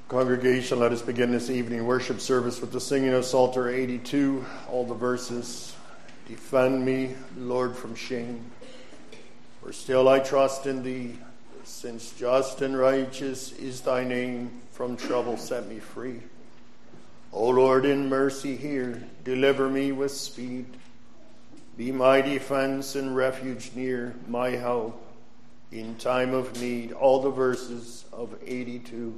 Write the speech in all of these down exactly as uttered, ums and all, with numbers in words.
Congregation, let us begin this evening worship service with the singing of Psalter eighty-two, all the verses. Defend me, Lord, from shame, for still I trust in thee, since just and righteous is thy name, from trouble set me free. O Lord, in mercy hear, deliver me with speed. Be my defense and refuge near, my help in time of need. All the verses of eighty-two.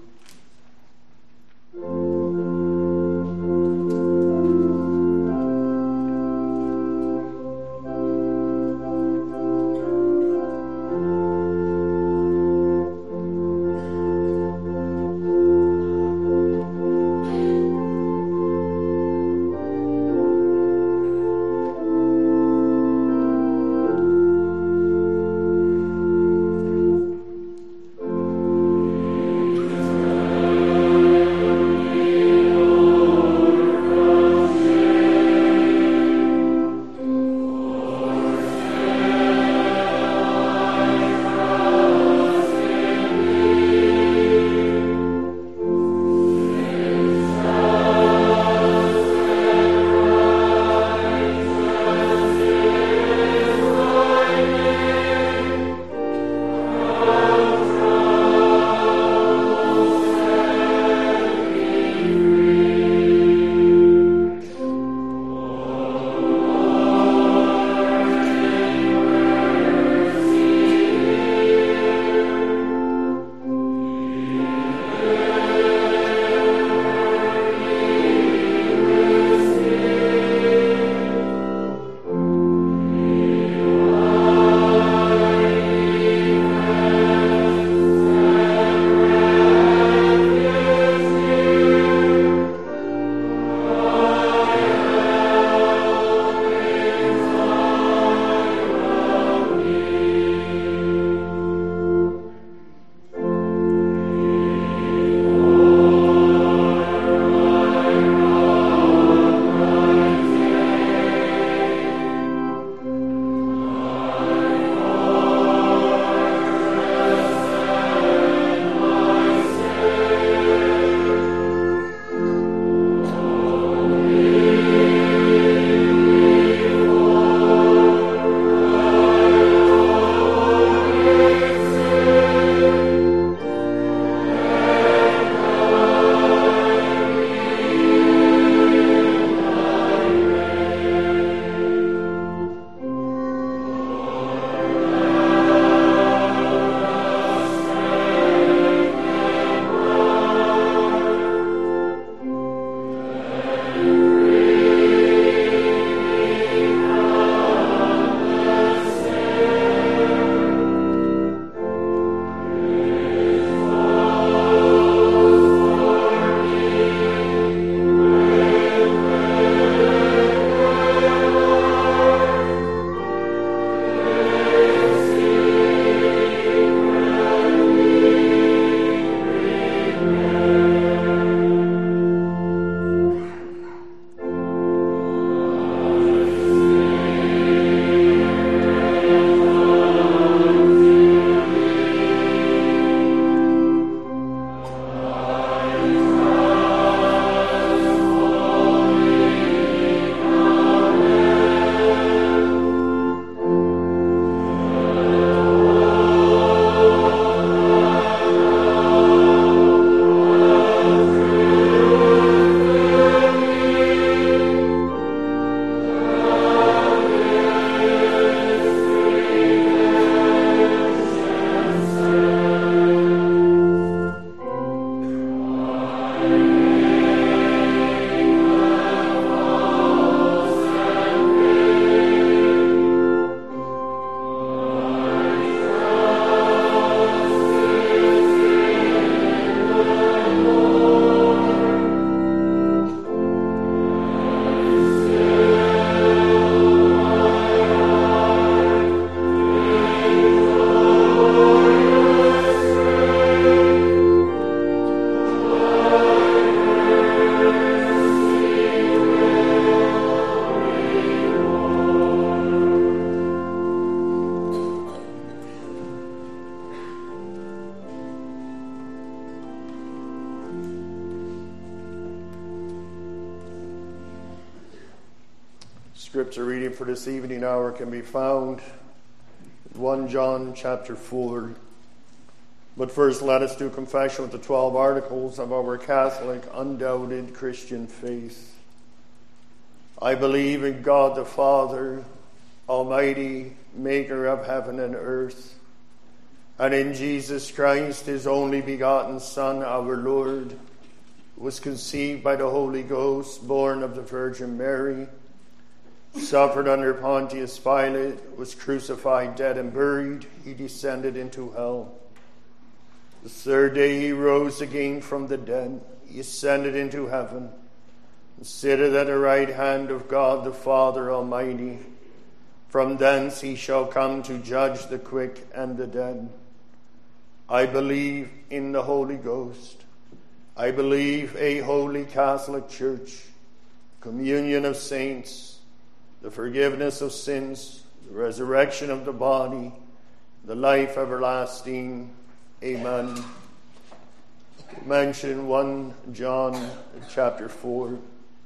Scripture reading for this evening hour can be found in First John chapter four. But first let us do confession with the twelve articles of our Catholic, undoubted Christian faith. I believe in God the Father, Almighty, maker of heaven and earth, and in Jesus Christ, his only begotten Son, our Lord, who was conceived by the Holy Ghost, born of the Virgin Mary, suffered under Pontius Pilate, was crucified, dead, and buried. He descended into hell. The third day he rose again from the dead. He ascended into heaven, and sitteth at the right hand of God the Father Almighty. From thence he shall come to judge the quick and the dead. I believe in the Holy Ghost. I believe a holy Catholic Church, communion of saints, the forgiveness of sins, the resurrection of the body, the life everlasting. Amen. Mention First John chapter four.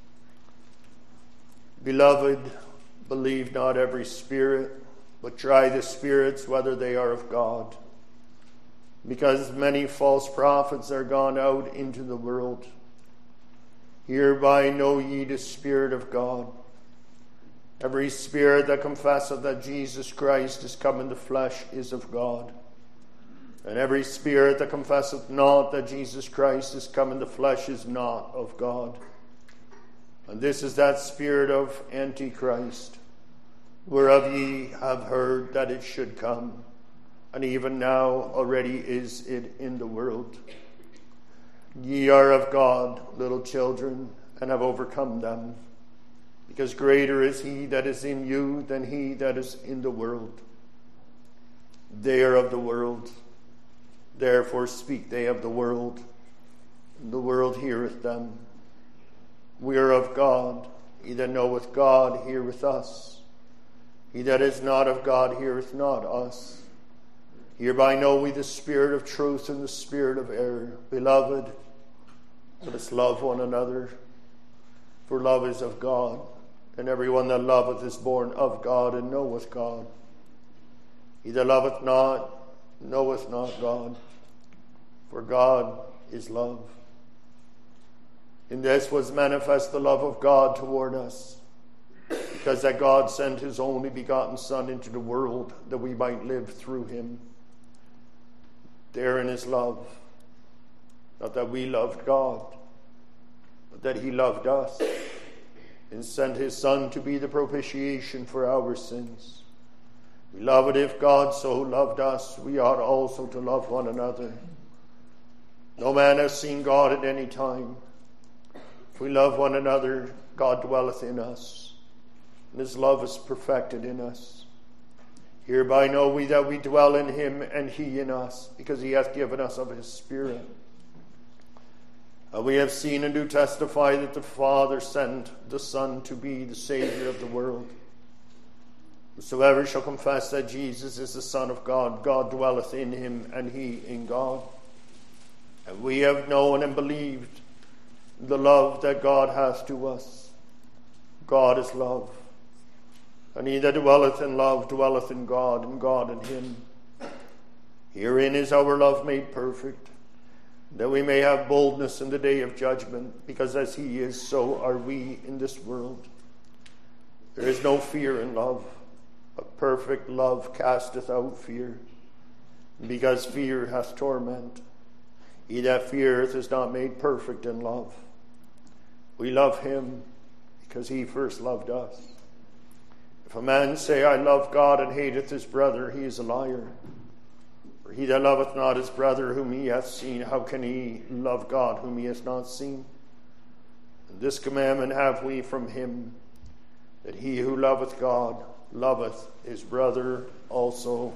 Beloved, believe not every spirit, but try the spirits whether they are of God, because many false prophets are gone out into the world. Hereby know ye the Spirit of God. Every spirit that confesseth that Jesus Christ is come in the flesh is of God. And every spirit that confesseth not that Jesus Christ is come in the flesh is not of God. And this is that spirit of Antichrist, whereof ye have heard that it should come, and even now already is it in the world. Ye are of God, little children, and have overcome them, because greater is he that is in you than he that is in the world. They are of the world, therefore speak they of the world, and the world heareth them. We are of God. He that knoweth God heareth us. He that is not of God heareth not us. Hereby know we the spirit of truth and the spirit of error. Beloved, let us love one another, for love is of God, and every one that loveth is born of God and knoweth God. He that loveth not knoweth not God, for God is love. In this was manifest the love of God toward us, because that God sent his only begotten Son into the world that we might live through him. Therein is love, not that we loved God, but that he loved us and sent his Son to be the propitiation for our sins. Beloved, if God so loved us, we ought also to love one another. No man has seen God at any time. If we love one another, God dwelleth in us, and his love is perfected in us. Hereby know we that we dwell in him and he in us, because he hath given us of his Spirit. And we have seen and do testify that the Father sent the Son to be the Savior of the world. Whosoever shall confess that Jesus is the Son of God, God dwelleth in him and he in God. And we have known and believed the love that God hath to us. God is love. And he that dwelleth in love dwelleth in God, and God in him. Herein is our love made perfect, that we may have boldness in the day of judgment, because as he is, so are we in this world. There is no fear in love, but perfect love casteth out fear, because fear hath torment. He that feareth is not made perfect in love. We love him because he first loved us. If a man say, I love God, and hateth his brother, he is a liar. For he that loveth not his brother whom he hath seen, how can he love God whom he hath not seen? And this commandment have we from him, that he who loveth God loveth his brother also.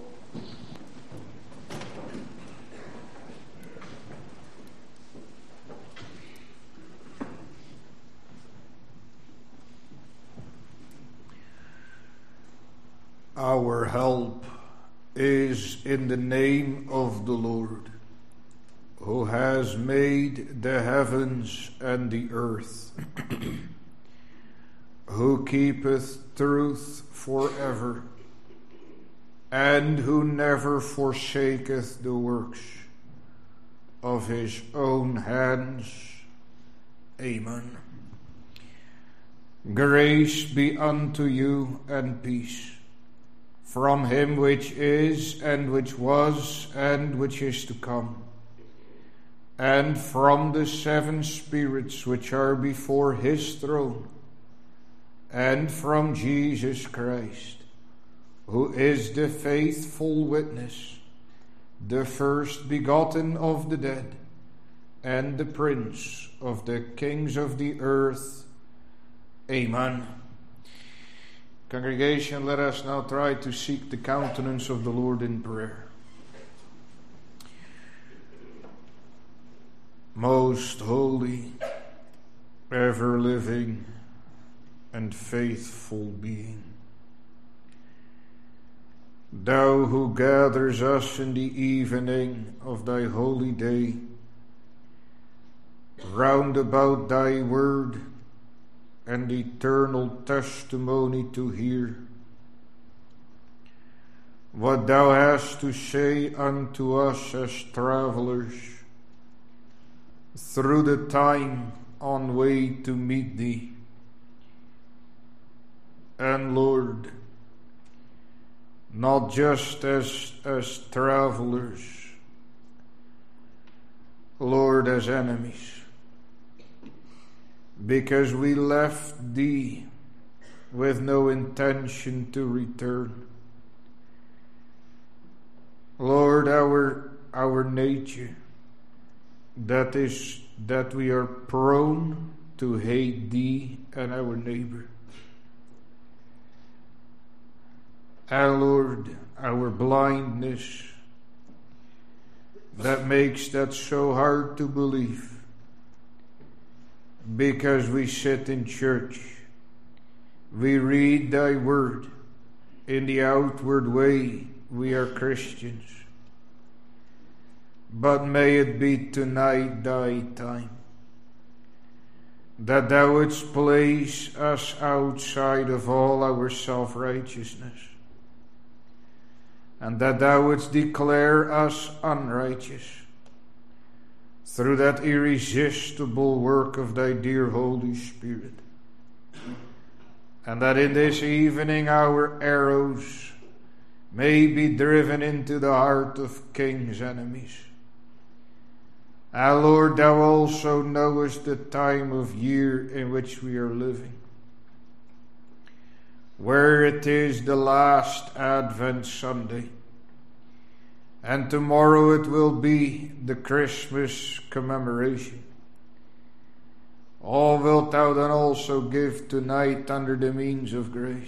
Our help is in the name of the Lord, who has made the heavens and the earth. who keepeth truth forever, and who never forsaketh the works of his own hands. Amen. Grace be unto you and peace from him which is, and which was, and which is to come, and from the seven spirits which are before his throne, and from Jesus Christ, who is the faithful witness, the first begotten of the dead, and the prince of the kings of the earth. Amen. Congregation, let us now try to seek the countenance of the Lord in prayer. Most holy, ever-living, and faithful being, thou who gathers us in the evening of thy holy day, round about thy word and eternal testimony to hear, what thou hast to say unto us as travelers through the time on way to meet thee. And Lord, not just as, as travelers, Lord, as enemies, because we left thee with no intention to return. Lord, our, our nature, that is that we are prone to hate thee and our neighbor. And Lord, our blindness, that makes that so hard to believe, because we sit in church, we read thy word, in the outward way we are Christians. But may it be tonight thy time, that thou wouldst place us outside of all our self-righteousness, and that thou wouldst declare us unrighteous through that irresistible work of thy dear Holy Spirit. And that in this evening our arrows may be driven into the heart of kings' enemies. And Lord, thou also knowest the time of year in which we are living, where it is the last Advent Sunday, and tomorrow it will be the Christmas commemoration. All wilt thou then also give tonight under the means of grace,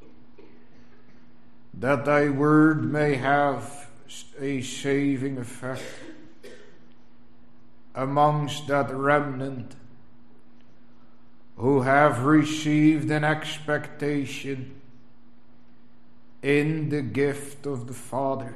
that thy word may have a saving effect amongst that remnant who have received an expectation in the gift of the Father,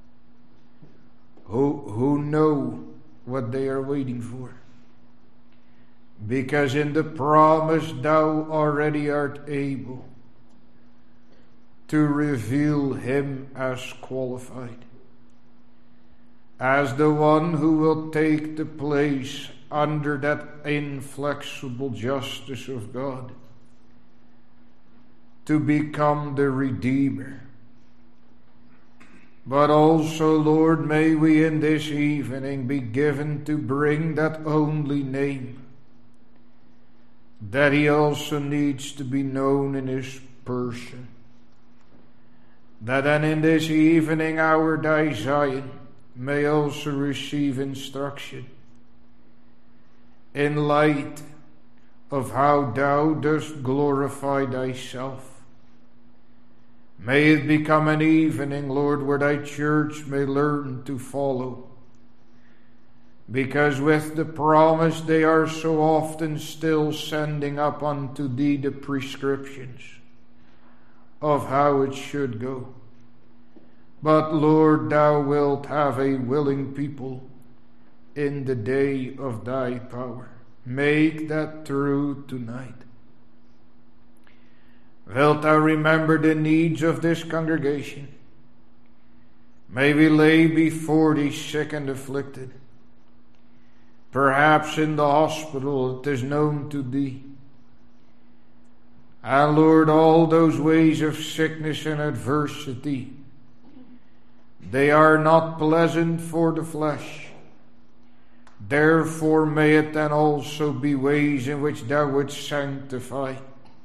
who, who know what they are waiting for. Because in the promise thou already art able to reveal him as qualified, as the one who will take the place under that inflexible justice of God, to become the Redeemer. But also, Lord, may we in this evening be given to bring that only name, that he also needs to be known in his person. That then in this evening our thy Zion may also receive instruction in light of how thou dost glorify thyself. May it become an evening, Lord, where thy church may learn to follow, because with the promise they are so often still sending up unto thee the prescriptions of how it should go. But Lord, thou wilt have a willing people in the day of thy power. Make that true tonight. Wilt thou remember the needs of this congregation? May we lay before thee sick and afflicted. Perhaps in the hospital it is known to thee. And Lord, all those ways of sickness and adversity, they are not pleasant for the flesh. Therefore may it then also be ways in which thou wouldst sanctify.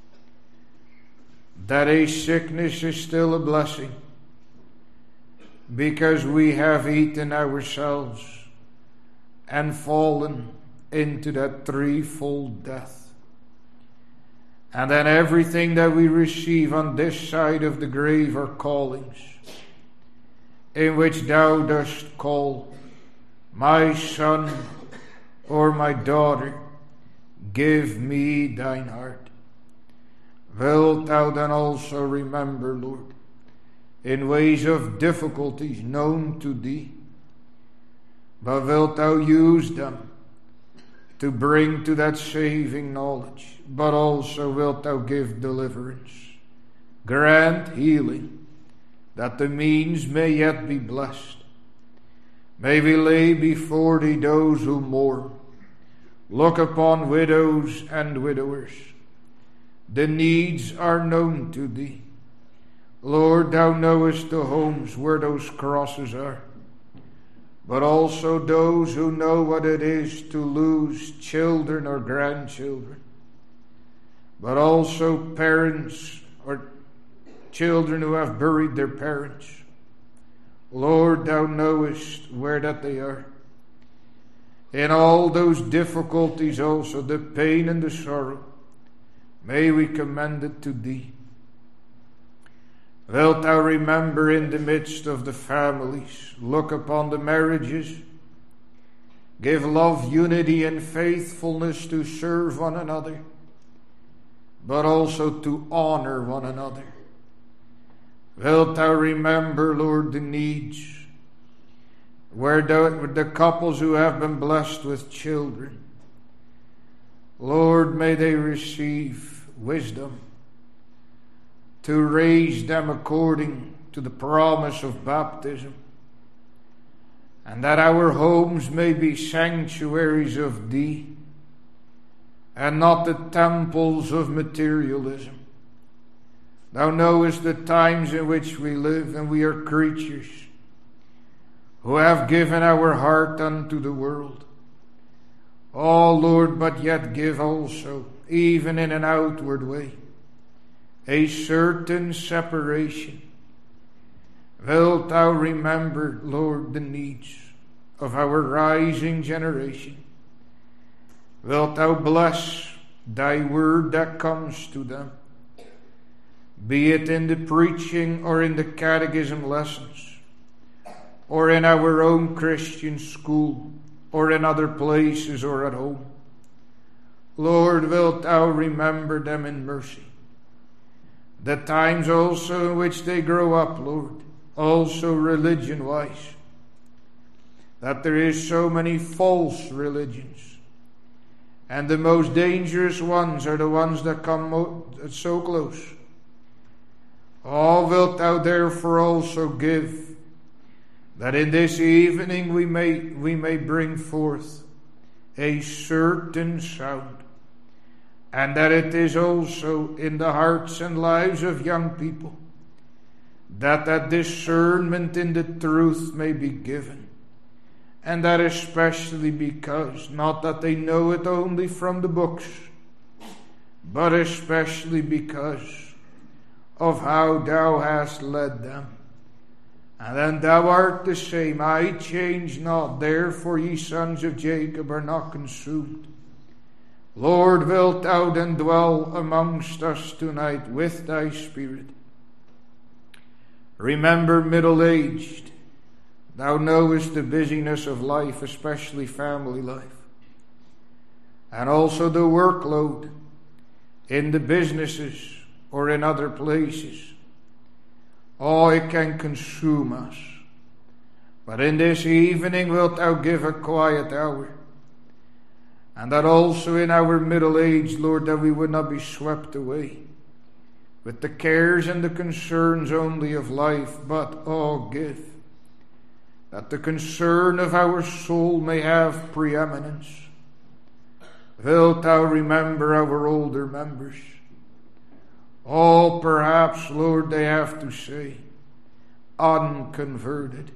That a sickness is still a blessing, because we have eaten ourselves and fallen into that threefold death. And then everything that we receive on this side of the grave are callings, in which thou dost call, my son or my daughter, give me thine heart. Wilt thou then also remember, Lord, in ways of difficulties known to thee, but wilt thou use them to bring to that saving knowledge, but also wilt thou give deliverance, grant healing, that the means may yet be blessed. May we lay before thee those who mourn. Look upon widows and widowers. The needs are known to thee. Lord, thou knowest the homes where those crosses are, but also those who know what it is to lose children or grandchildren, but also parents or children who have buried their parents. Lord, thou knowest where that they are. In all those difficulties also, the pain and the sorrow, may we commend it to thee. Wilt thou remember in the midst of the families, look upon the marriages, give love, unity, and faithfulness to serve one another, but also to honor one another. Wilt thou remember, Lord, the needs, where the, the couples who have been blessed with children, Lord, may they receive wisdom to raise them according to the promise of baptism, and that our homes may be sanctuaries of thee, and not the temples of materialism. Thou knowest the times in which we live, and we are creatures who have given our heart unto the world. Oh, Lord, but yet give also, even in an outward way, a certain separation. Wilt thou remember, Lord, the needs of our rising generation? Wilt thou bless thy word that comes to them, be it in the preaching or in the catechism lessons, or in our own Christian school, or in other places or at home? Lord, wilt thou remember them in mercy? The times also in which they grow up, Lord, also religion-wise, that there is so many false religions, and the most dangerous ones are the ones that come mo- so close. Oh, wilt thou therefore also give, that in this evening we may, we may bring forth a certain sound, and that it is also in the hearts and lives of young people, that that discernment in the truth may be given, and that especially because, not that they know it only from the books, but especially because of how thou hast led them. And then thou art the same, I change not, therefore ye sons of Jacob are not consumed. Lord, wilt thou then dwell amongst us tonight with thy Spirit? Remember middle-aged. Thou knowest the busyness of life, especially family life, and also the workload in the businesses or in other places. Oh, it can consume us. But in this evening wilt thou give a quiet hour, and that also in our middle age, Lord, that we would not be swept away with the cares and the concerns only of life, but, oh, give that the concern of our soul may have preeminence. Wilt thou remember our older members? Oh, perhaps, Lord, they have to say, unconverted,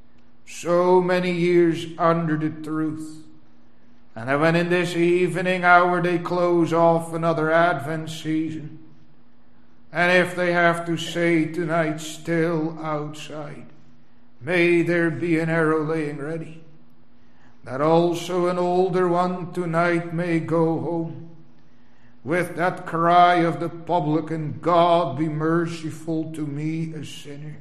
so many years under the truth. And when in this evening hour they close off another Advent season, and if they have to say tonight, still outside, may there be an arrow laying ready, that also an older one tonight may go home with that cry of the publican, God be merciful to me, a sinner.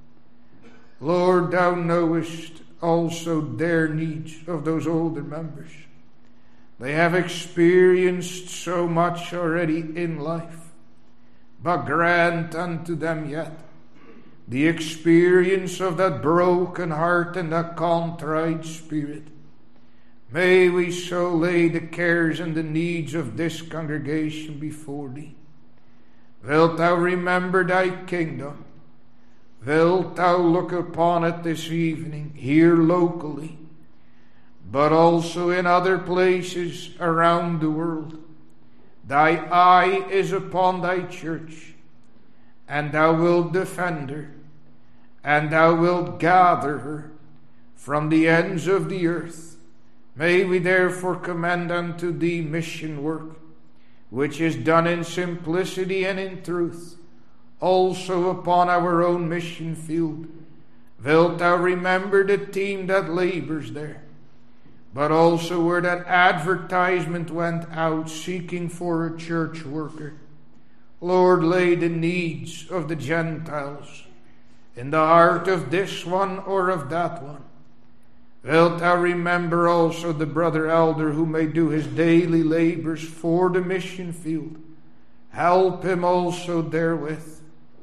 Lord, thou knowest also their needs of those older members. They have experienced so much already in life, but grant unto them yet the experience of that broken heart and that contrite spirit. May we so lay the cares and the needs of this congregation before thee. Wilt thou remember thy kingdom? Wilt thou look upon it this evening, here locally, but also in other places around the world? Thy eye is upon thy church, and thou wilt defend her, and thou wilt gather her from the ends of the earth. May we therefore commend unto thee mission work, which is done in simplicity and in truth, also upon our own mission field. Wilt thou remember the team that labors there, but also where that advertisement went out seeking for a church worker. Lord, lay the needs of the Gentiles in the heart of this one or of that one. Wilt thou remember also the brother elder who may do his daily labors for the mission field? Help him also therewith.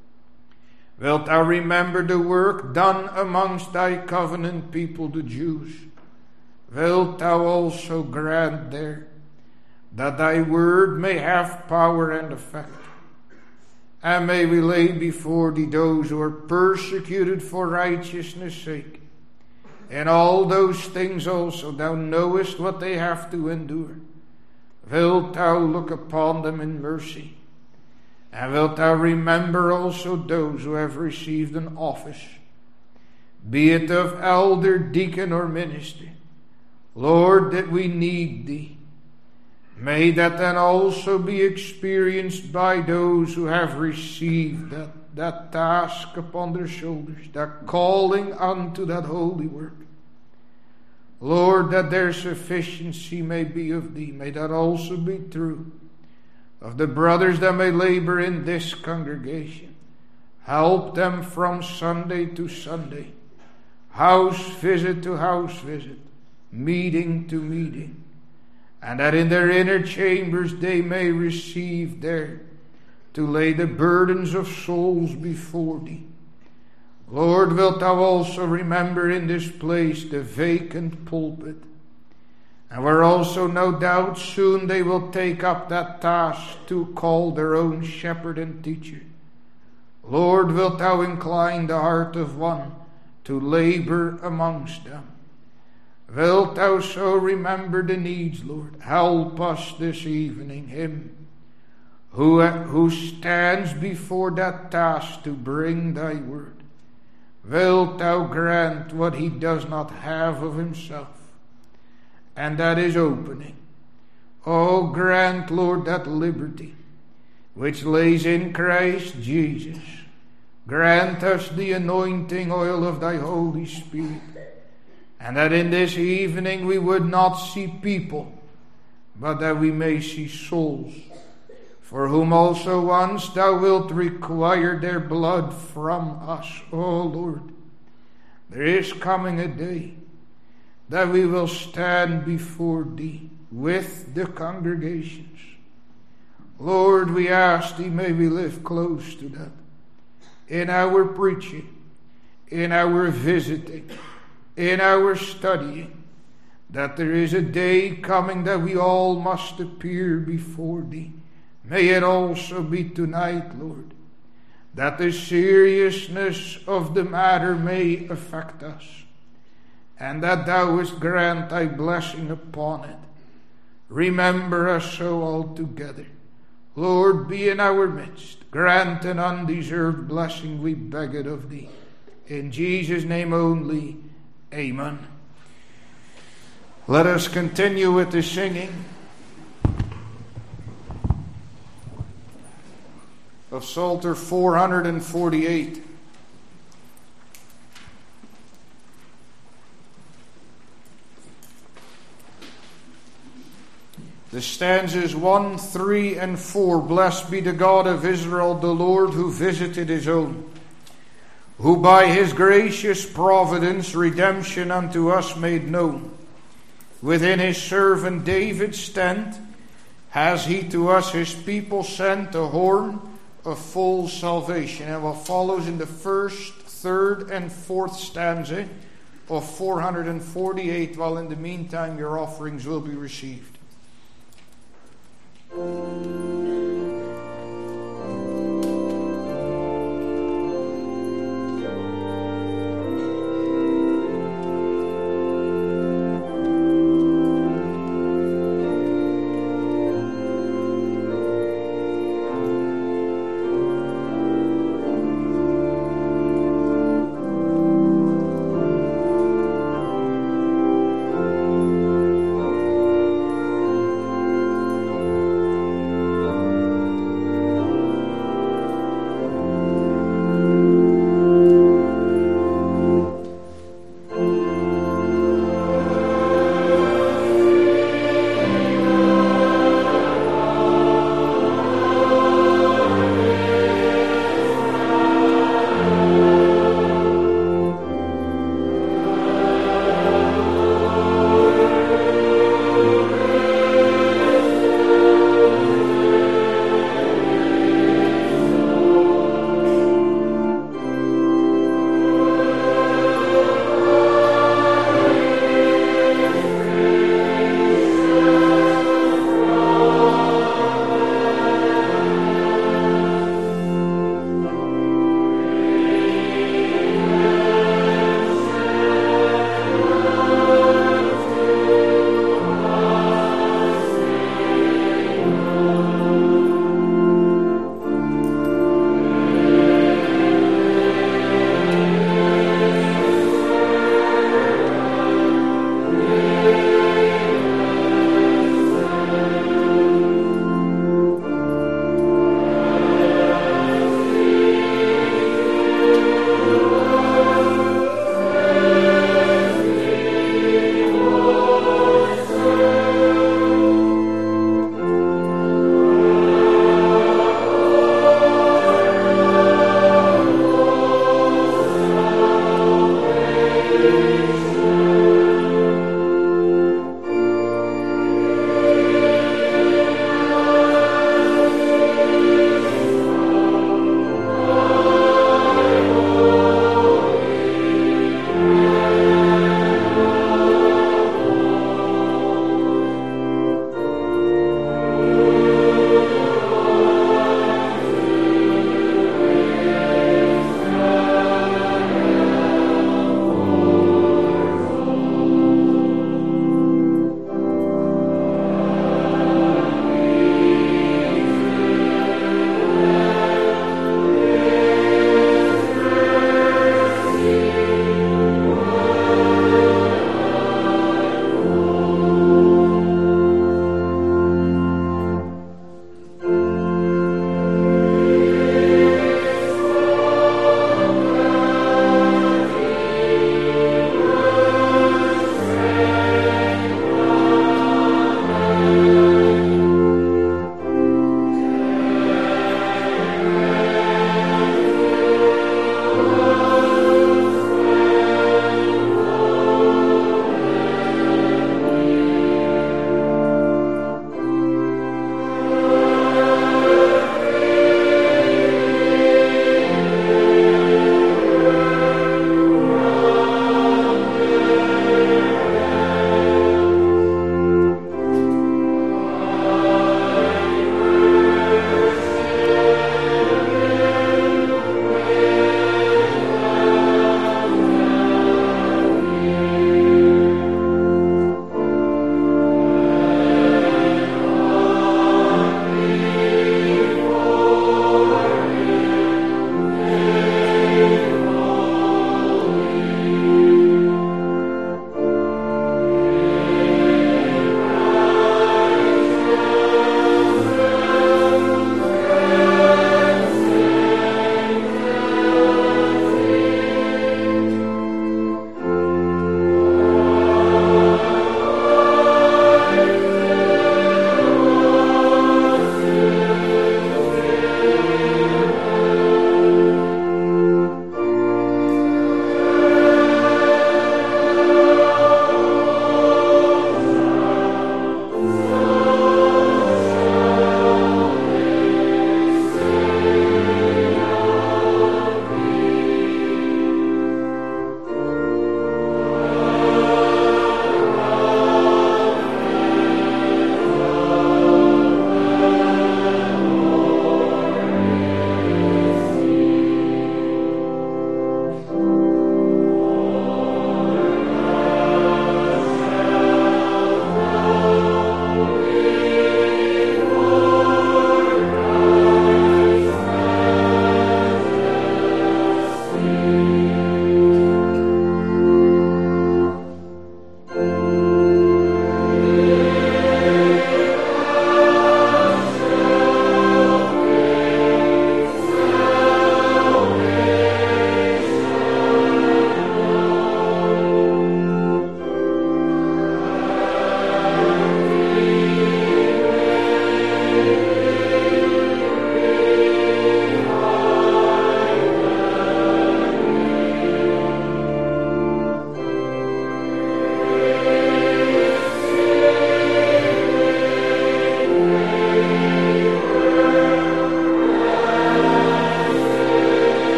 Wilt thou remember the work done amongst thy covenant people, the Jews? Wilt thou also grant there that thy word may have power and effect? And may we lay before thee those who are persecuted for righteousness' sake. In all those things also thou knowest what they have to endure. Wilt thou look upon them in mercy? And wilt thou remember also those who have received an office, be it of elder, deacon, or minister? Lord, that we need thee. May that then also be experienced by those who have received that that task upon their shoulders, that calling unto that holy work. Lord, that their sufficiency may be of thee. May that also be true of the brothers that may labor in this congregation. Help them from Sunday to Sunday, house visit to house visit, meeting to meeting, and that in their inner chambers they may receive there to lay the burdens of souls before thee. Lord, wilt thou also remember in this place the vacant pulpit, and where also no doubt soon they will take up that task to call their own shepherd and teacher. Lord, wilt thou incline the heart of one to labor amongst them? Wilt thou so remember the needs, Lord? Help us this evening, him Who, who stands before that task to bring thy word. Wilt thou grant what he does not have of himself, and that is opening. Oh, grant, Lord, that liberty which lays in Christ Jesus. Grant us the anointing oil of thy Holy Spirit, and that in this evening we would not see people, but that we may see souls, for whom also once thou wilt require their blood from us. O Lord, there is coming a day that we will stand before thee with the congregations. Lord, we ask thee, may we live close to that, in our preaching, in our visiting, in our studying, that there is a day coming that we all must appear before thee. May it also be tonight, Lord, that the seriousness of the matter may affect us, and that thou wouldst grant thy blessing upon it. Remember us so altogether. Lord, be in our midst. Grant an undeserved blessing, we beg it of thee. In Jesus' name only, amen. Let us continue with the singing of Psalter four hundred forty-eight. The stanzas one, three, and four. Blessed be the God of Israel, the Lord who visited his own, who by his gracious providence redemption unto us made known. Within his servant David's tent has he to us his people sent a horn of full salvation. And what follows in the first, third, and fourth stanza of four hundred forty-eight, while in the meantime your offerings will be received.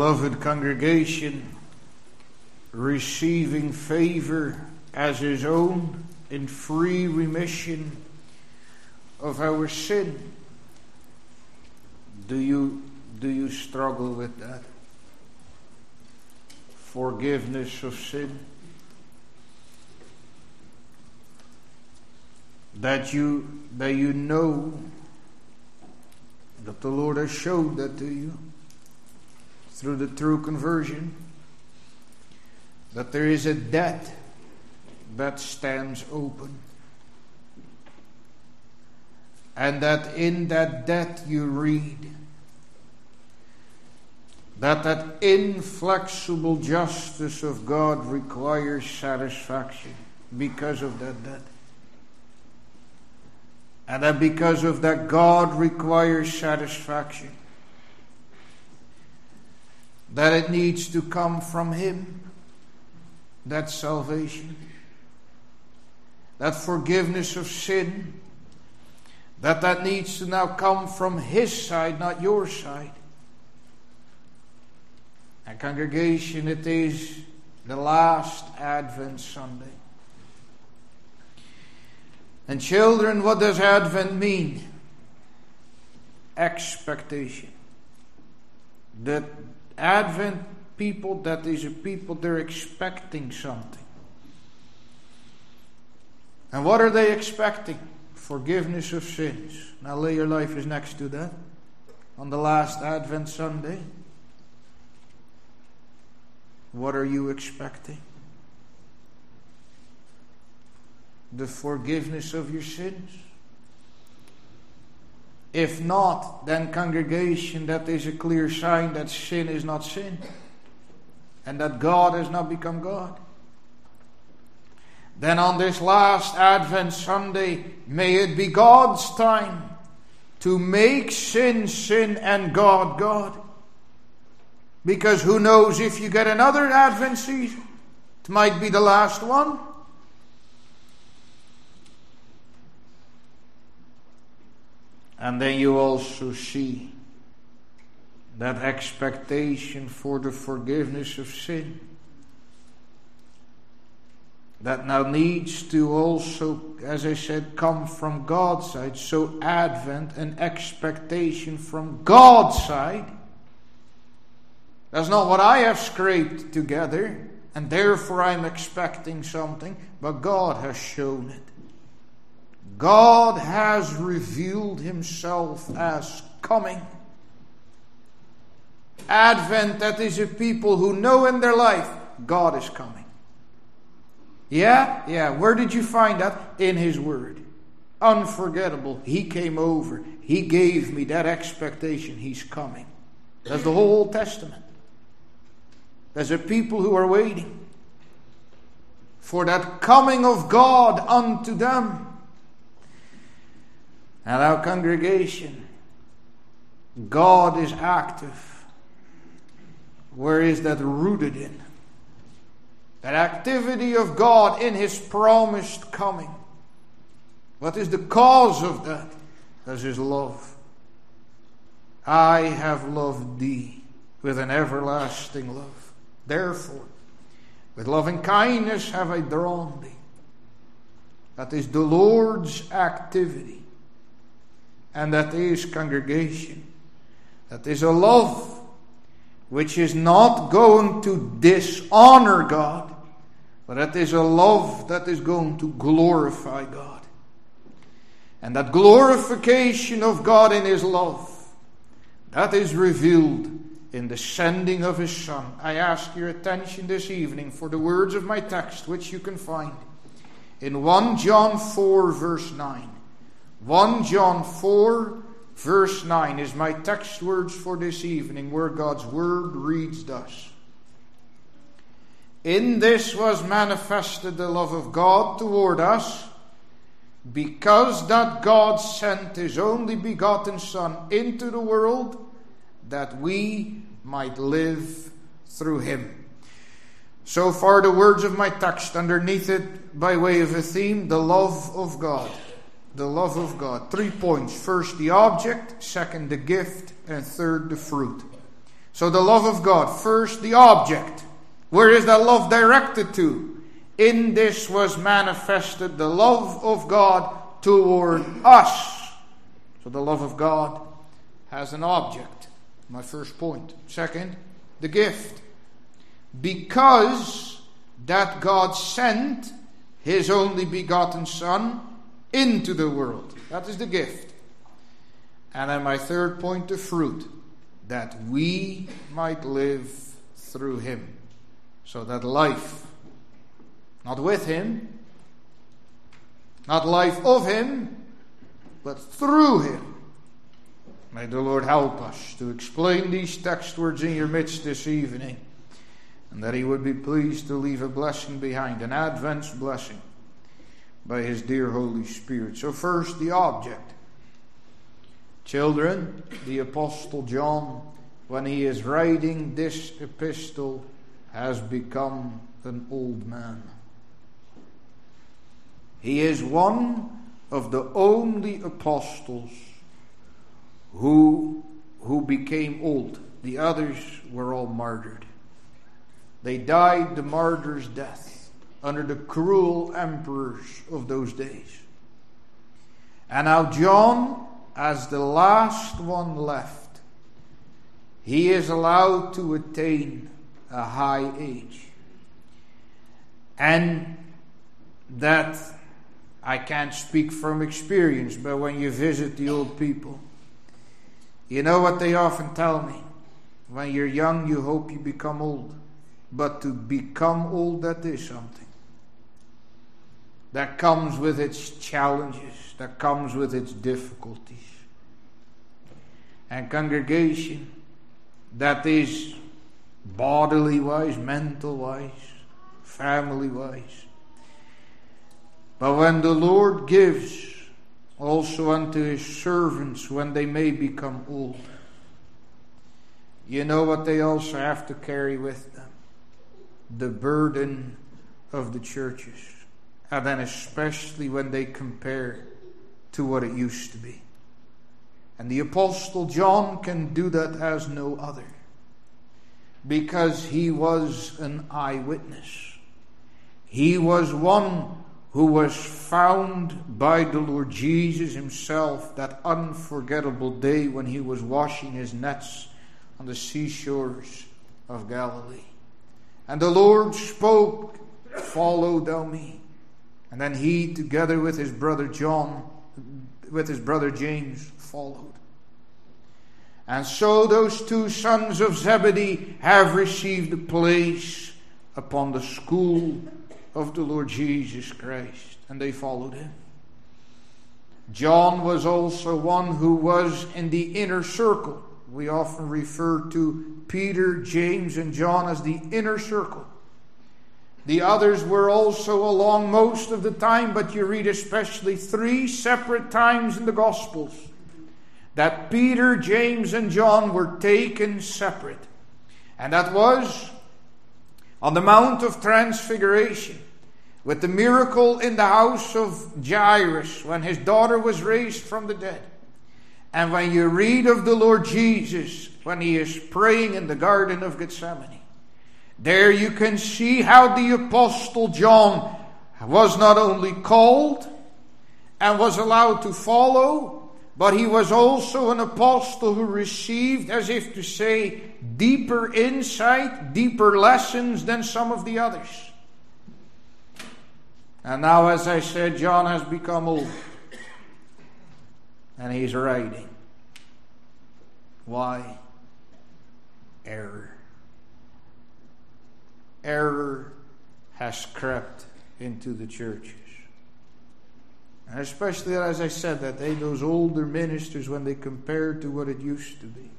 Beloved congregation, receiving favor as his own in free remission of our sin. Do you, do you struggle with that? Forgiveness of sin. That you, that you know that the Lord has showed that to you through the true conversion, that there is a debt that stands open, and that in that debt you read that that inflexible justice of God requires satisfaction because of that debt. And that because of that God requires satisfaction, that it needs to come from Him, that salvation, that forgiveness of sin, that that needs to now come from His side, not your side. And congregation, it is the last Advent Sunday. And children, what does Advent mean? Expectation. That Advent people, that is a people, they're expecting something. And what are they expecting? Forgiveness of sins. Now lay your life is next to that. On the last Advent Sunday. What are you expecting? The forgiveness of your sins? If not, then congregation, that is a clear sign that sin is not sin. And that God has not become God. Then on this last Advent Sunday, may it be God's time to make sin sin and God God. Because who knows if you get another Advent season? It might be the last one. And then you also see that expectation for the forgiveness of sin. That now needs to also, as I said, come from God's side. So Advent, an expectation from God's side. That's not what I have scraped together, and therefore I'm expecting something, but God has shown it. God has revealed Himself as coming. Advent, that is a people who know in their life, God is coming. Yeah, yeah, where did you find that? In His Word. Unforgettable. He came over. He gave me that expectation. He's coming. That's the whole Old Testament. There's a people who are waiting for that coming of God unto them. And our congregation, God is active. Where is that rooted in? That activity of God in His promised coming. What is the cause of that? That's His love. I have loved thee with an everlasting love. Therefore, with loving kindness have I drawn thee. That is the Lord's activity. And that is congregation. That is a love which is not going to dishonor God, but that is a love that is going to glorify God. And that glorification of God in His love, that is revealed in the sending of His Son. I ask your attention this evening for the words of my text, which you can find in First John four verse nine. First John four verse nine is my text words for this evening, where God's Word reads thus. In this was manifested the love of God toward us, because that God sent His only begotten Son into the world, that we might live through Him. So far the words of my text, underneath it by way of a theme, the love of God. The love of God. Three points. First, the object. Second, the gift. And third, the fruit. So the love of God, first the object. Where is that love directed to? In this was manifested the love of God toward us. So the love of God has an object. My first point. Second, the gift. Because that God sent His only begotten Son into the world. That is the gift. And then my third point, the fruit. That we might live through Him. So that life, not with Him, not life of Him, but through Him. May the Lord help us to explain these text words in your midst this evening. And that He would be pleased to leave a blessing behind, an Advent blessing by His dear Holy Spirit. So first, the object. Children, the Apostle John, when he is writing this epistle, has become an old man. He is one of the only apostles who, who became old. The others were all martyred. They died the martyr's death under the cruel emperors of those days. And now John, as the last one left, he is allowed to attain a high age. And that, I can't speak from experience, but when you visit the old people, you know what they often tell me? When you're young, you hope you become old. But to become old, that is something. That comes with its challenges. That comes with its difficulties. And congregation, that is bodily wise, mental wise, family wise. But when the Lord gives also unto His servants when they may become old, you know what they also have to carry with them? The burden of the churches. And then especially when they compare to what it used to be. And the Apostle John can do that as no other. Because he was an eyewitness. He was one who was found by the Lord Jesus Himself that unforgettable day when He was washing His nets on the seashores of Galilee. And the Lord spoke, "Follow thou me." And then he, together with his brother John, with his brother James, followed. And so those two sons of Zebedee have received a place upon the school of the Lord Jesus Christ. And they followed Him. John was also one who was in the inner circle. We often refer to Peter, James, and John as the inner circle. The others were also along most of the time, but you read especially three separate times in the Gospels that Peter, James, and John were taken separate. And that was on the Mount of Transfiguration, with the miracle in the house of Jairus, when his daughter was raised from the dead. And when you read of the Lord Jesus, when He is praying in the Garden of Gethsemane, there you can see how the Apostle John was not only called and was allowed to follow, but he was also an apostle who received, as if to say, deeper insight, deeper lessons than some of the others. And now, as I said, John has become old. And he's writing. Why? Error. Error has crept into the churches. And especially, as I said, that they, those older ministers, when they compare to what it used to be.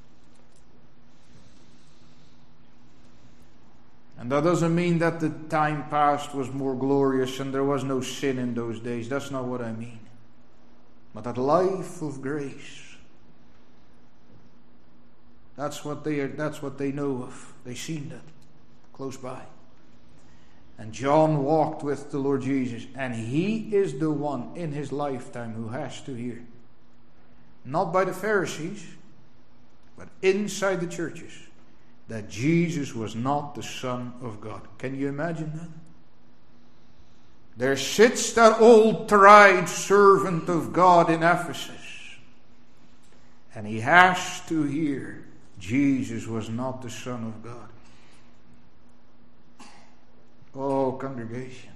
And that doesn't mean that the time past was more glorious and there was no sin in those days. That's not what I mean. But that life of grace, that's what they are, that's what they know of. They've seen that close by. And John walked with the Lord Jesus, and he is the one in his lifetime who has to hear. Not by the Pharisees, but inside the churches, that Jesus was not the Son of God. Can you imagine that? There sits that old tried servant of God in Ephesus, and he has to hear Jesus was not the Son of God. Oh, congregation.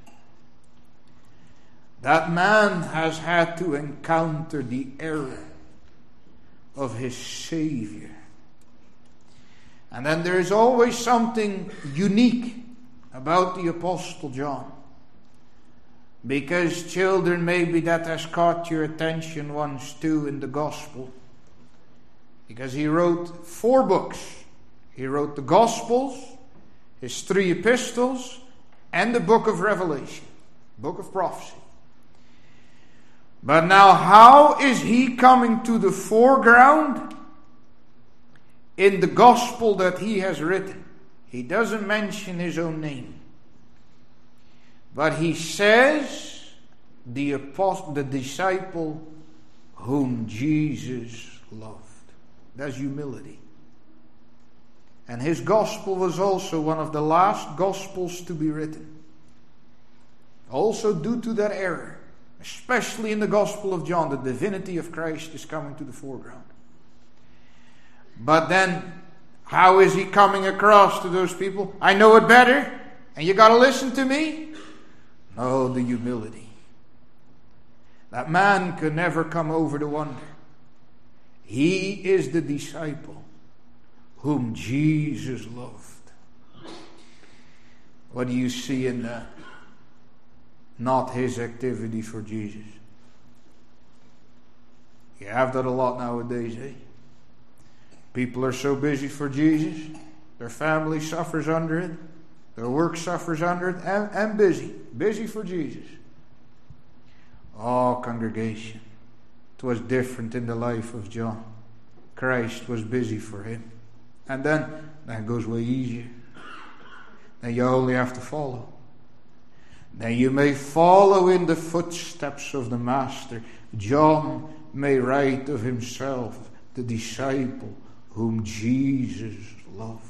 That man has had to encounter the error of his Savior. And then there is always something unique about the Apostle John. Because, children, maybe that has caught your attention once too in the Gospel. Because he wrote four books. He wrote the Gospels, his three epistles, and the book of Revelation, book of prophecy. But now, how is he coming to the foreground in the gospel that he has written? He doesn't mention his own name. But he says, the apostle, the disciple whom Jesus loved. That's humility. And his gospel was also one of the last gospels to be written. Also due to that error. Especially in the Gospel of John, the divinity of Christ is coming to the foreground. But then, how is he coming across to those people? I know it better, and you got to listen to me? No, the humility. That man could never come over to wonder. He is the disciple whom Jesus loved. What do you see in that? Not his activity for Jesus. You have that a lot nowadays, eh? People are so busy for Jesus. Their family suffers under it. Their work suffers under it. And, and busy. Busy for Jesus. Oh, congregation. It was different in the life of John. Christ was busy for him. And then, that goes way easier. Then you only have to follow. Then you may follow in the footsteps of the Master. John may write of himself, the disciple whom Jesus loved.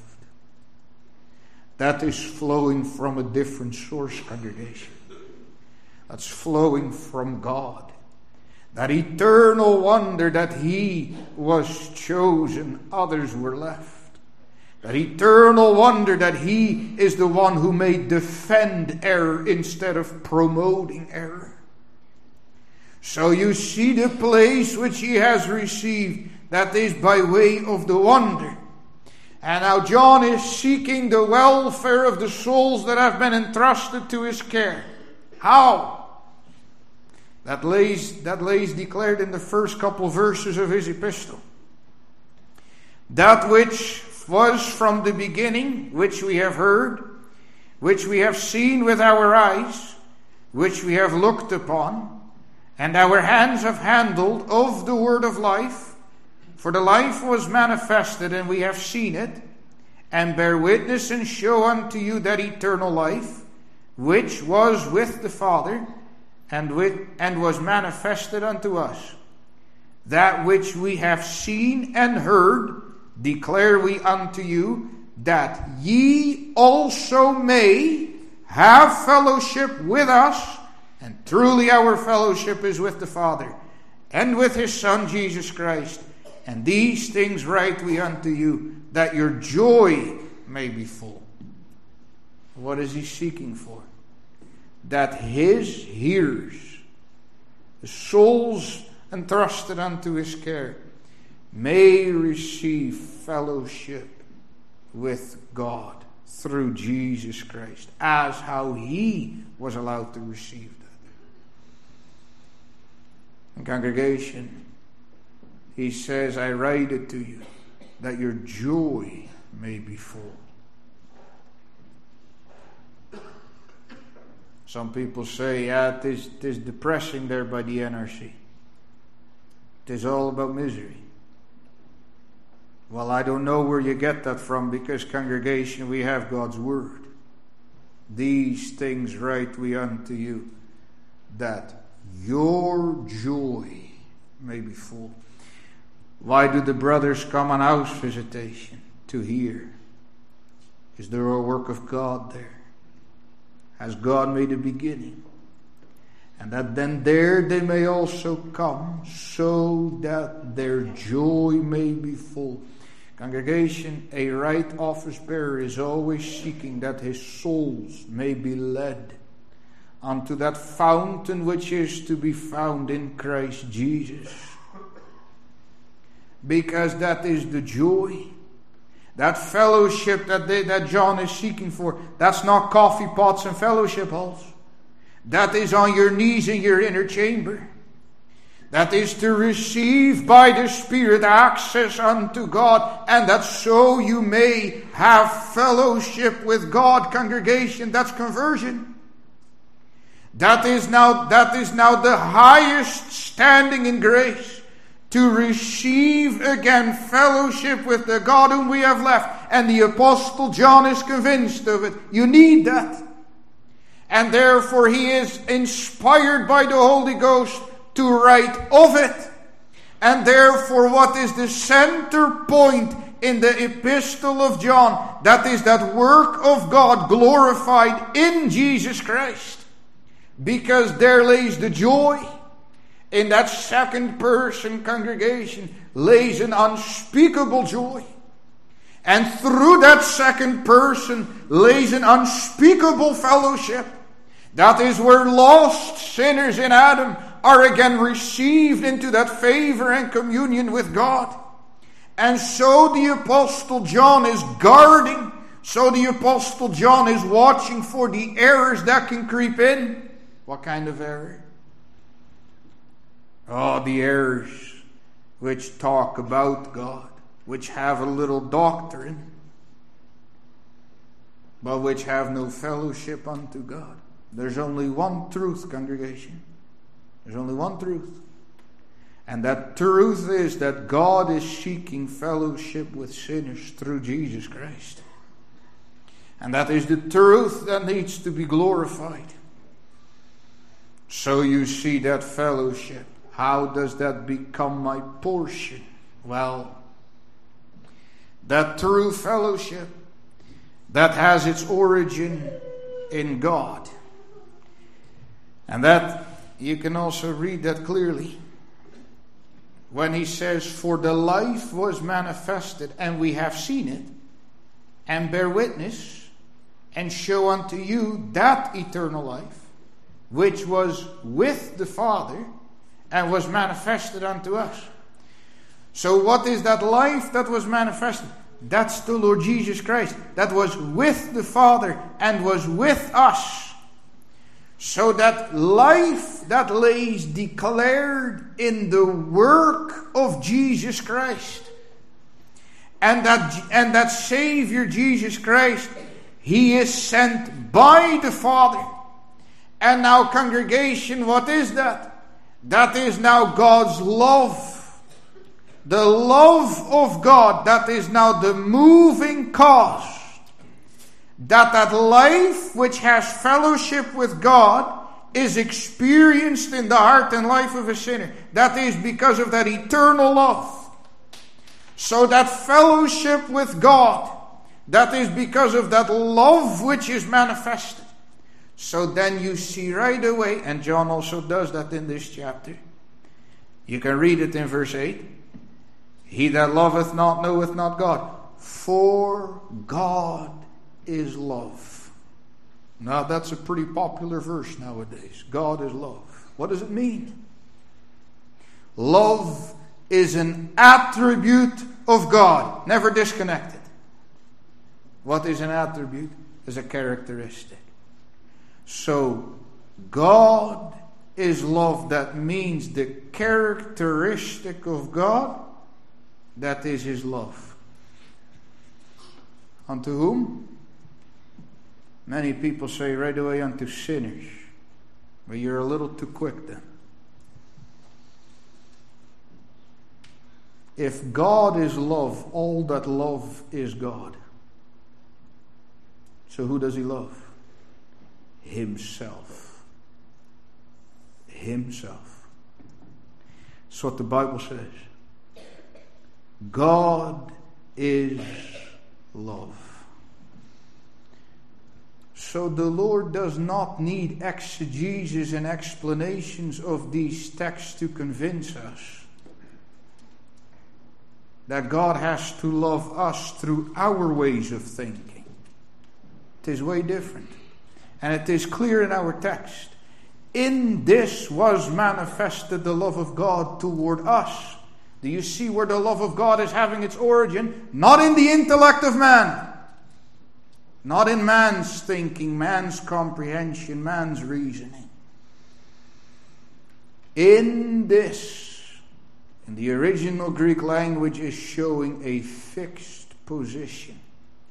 That is flowing from a different source, congregation. That's flowing from God. That eternal wonder that he was chosen, others were left. That eternal wonder that he is the one who may defend error instead of promoting error. So you see the place which he has received, that is by way of the wonder. And now John is seeking the welfare of the souls that have been entrusted to his care. How? That lays, that lays declared in the first couple verses of his epistle. That which was from the beginning, which we have heard, which we have seen with our eyes, which we have looked upon, and our hands have handled of the word of life. For the life was manifested, and we have seen it, and bear witness and show unto you that eternal life, which was with the Father, and with and was manifested unto us. That which we have seen and heard, declare we unto you, that ye also may have fellowship with us. And truly our fellowship is with the Father, and with his Son Jesus Christ. And these things write we unto you, that your joy may be full. What is he seeking for? That his hearers, the souls entrusted unto his care, may receive fellowship with God through Jesus Christ, as how he was allowed to receive that. And congregation, he says, I write it to you, that your joy may be full. Some people say, yeah, it is, it is depressing there by the N R C. It is all about misery. Well, I don't know where you get that from, because, congregation, we have God's word. These things write we unto you, that your joy may be full. Why do the brothers come on house visitation? To hear. Is there a work of God there? Has God made a beginning? And that then there they may also come, so that their joy may be full. Congregation, a right office bearer is always seeking that his souls may be led unto that fountain which is to be found in Christ Jesus. Because that is the joy. That fellowship that they, that John is seeking for, that's not coffee pots and fellowship halls. That is on your knees in your inner chamber. That is to receive by the Spirit access unto God, and that so you may have fellowship with God. Congregation, that's conversion. That is now, that is now the highest standing in grace. To receive again fellowship with the God whom we have left. And the Apostle John is convinced of it. You need that. And therefore he is inspired by the Holy Ghost to write of it. And therefore what is the center point in the epistle of John? That is that work of God glorified in Jesus Christ. Because there lays the joy. In that second person, congregation, lays an unspeakable joy. And through that second person lays an unspeakable fellowship. That is where lost sinners in Adam are again received into that favor and communion with God. And so the Apostle John is guarding. So the Apostle John is watching for the errors that can creep in. What kind of error? Oh, the errors which talk about God, which have a little doctrine, but which have no fellowship unto God. There's only one truth, congregation. There's only one truth. And that truth is that God is seeking fellowship with sinners through Jesus Christ. And that is the truth that needs to be glorified. So you see that fellowship. How does that become my portion? Well, that true fellowship that has its origin in God. And that you can also read that clearly when he says, for the life was manifested, and we have seen it, and bear witness, and show unto you that eternal life, which was with the Father, and was manifested unto us. So what is that life that was manifested? That's the Lord Jesus Christ. That was with the Father and was with us. So that life that lays declared in the work of Jesus Christ. And that, and that Savior Jesus Christ, he is sent by the Father. And now congregation, what is that? That is now God's love. The love of God, that is now the moving cause. That that life which has fellowship with God is experienced in the heart and life of a sinner. That is because of that eternal love. So that fellowship with God, that is because of that love which is manifested. So then you see right away, and John also does that in this chapter. You can read it in verse eight. He that loveth not knoweth not God, for God is love. Now that's a pretty popular verse nowadays. God is love. What does it mean? Love is an attribute of God, never disconnected. What is an attribute? Is a characteristic. So, God is love. That means the characteristic of God, that is his love. Unto whom? Many people say right away unto sinners. But you're a little too quick then. If God is love, all that love is God. So who does he love? Himself. Himself. That's what the Bible says. God is love. So the Lord does not need exegesis and explanations of these texts to convince us that God has to love us through our ways of thinking. It is way different. And it is clear in our text. In this was manifested the love of God toward us. Do you see where the love of God is having its origin? Not in the intellect of man. Not in man's thinking, man's comprehension, man's reasoning. In this, in the original Greek language, is showing a fixed position.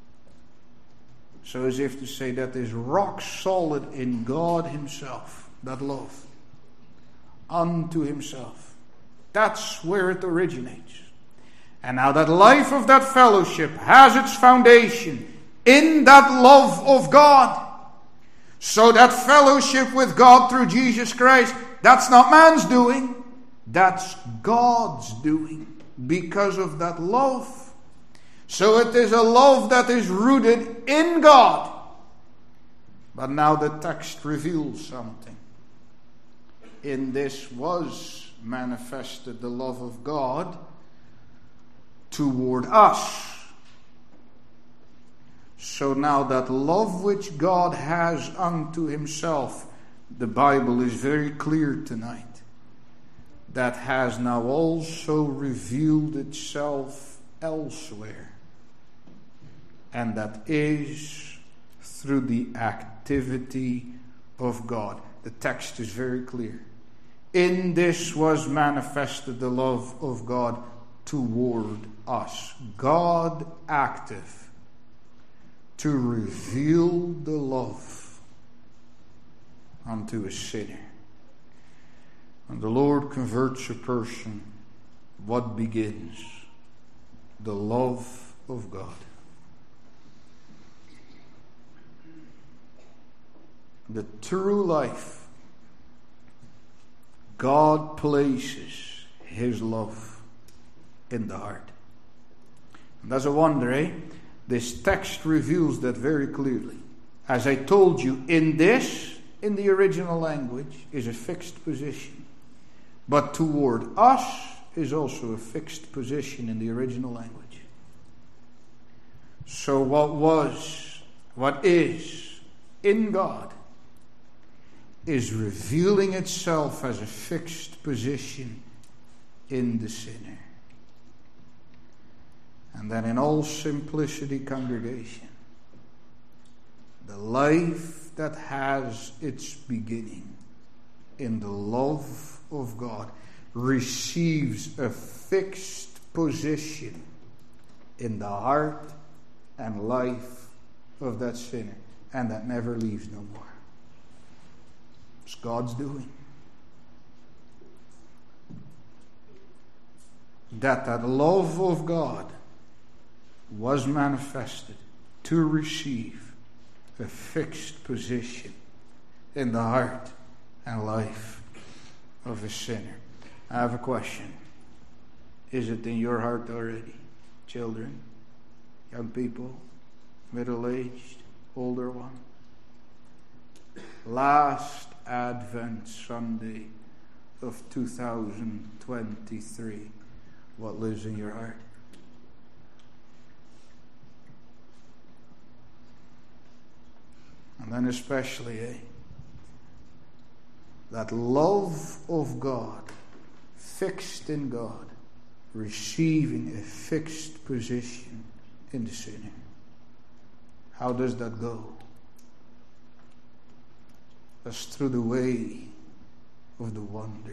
So as if to say that is rock solid in God himself, that love unto himself. That's where it originates. And now that life of that fellowship has its foundation in that love of God. So that fellowship with God through Jesus Christ, that's not man's doing. That's God's doing because of that love. So it is a love that is rooted in God. But now the text reveals something. In this was manifested the love of God toward us. So now that love which God has unto himself, the Bible is very clear tonight, that has now also revealed itself elsewhere. And that is through the activity of God. The text is very clear. In this was manifested the love of God toward us. God active to reveal the love unto a sinner. When the Lord converts a person, what begins? The love of God. The true life, God places his love in the heart. And that's a wonder, eh? This text reveals that very clearly. As I told you, in this, in the original language, is a fixed position. But toward us is also a fixed position in the original language. So what was, what is in God is revealing itself as a fixed position in the sinner. And then in all simplicity, congregation, the life that has its beginning in the love of God receives a fixed position in the heart and life of that sinner, and that never leaves no more. It's God's doing. That that love of God was manifested to receive a fixed position in the heart and life of a sinner. I have a question. Is it in your heart already? Children, young people, middle-aged, older one? Last Advent Sunday of two thousand twenty-three. What lives in your heart? And then especially, eh, that love of God, fixed in God, receiving a fixed position in the sinner. How does that go? That's through the way of the wonder.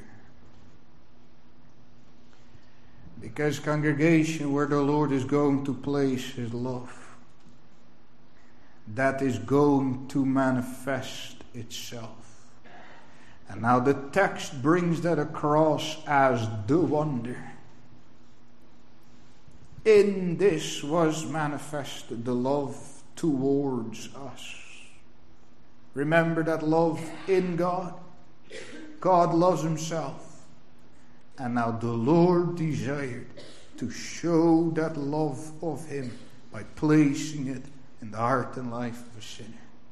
Because, congregation, where the Lord is going to place his love, that is going to manifest itself. And now the text brings that across as the wonder. In this was manifested the love towards us. Remember that love in God. God loves himself. And now the Lord desired to show that love of him by placing it in the heart and life of a sinner.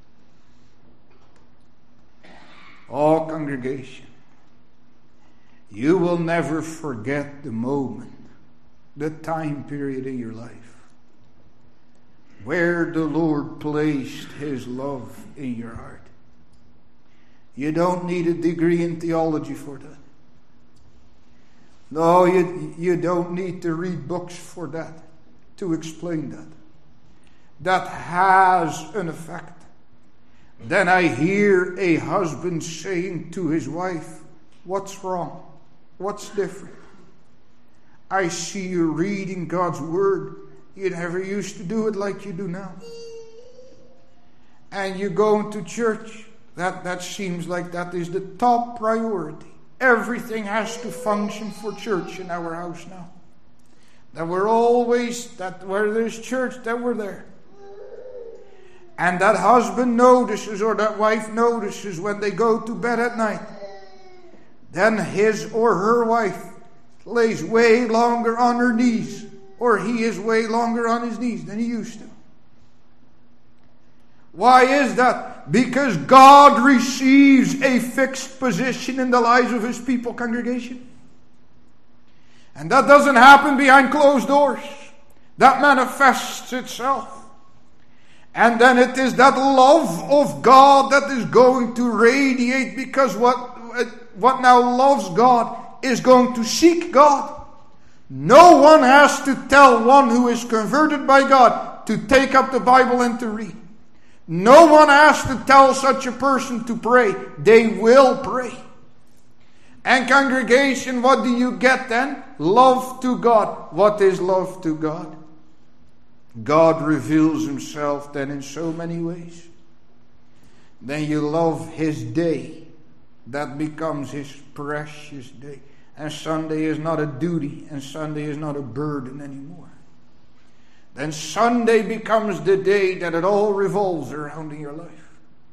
Oh, congregation, you will never forget the moment, the time period in your life where the Lord placed his love in your heart. You don't need a degree in theology for that. No, you, you don't need to read books for that, to explain that. That has an effect. Then I hear a husband saying to his wife, "What's wrong? What's different? I see you reading God's word. You never used to do it like you do now. And you go into church. That, that seems like that is the top priority. Everything has to function for church in our house now. That we're always, that where there's church, that we're there. And that husband notices, or that wife notices when they go to bed at night, then his or her wife lays way longer on her knees, or he is way longer on his knees than he used to. Why is that? Because God receives a fixed position in the lives of his people, congregation. And that doesn't happen behind closed doors. That manifests itself. And then it is that love of God that is going to radiate, because what, what now loves God is going to seek God. No one has to tell one who is converted by God to take up the Bible and to read. No one has to tell such a person to pray. They will pray. And congregation, what do you get then? Love to God. What is love to God? God reveals himself then in so many ways. Then you love his day. That becomes his precious day. And Sunday is not a duty, and Sunday is not a burden anymore. Then Sunday becomes the day that it all revolves around in your life.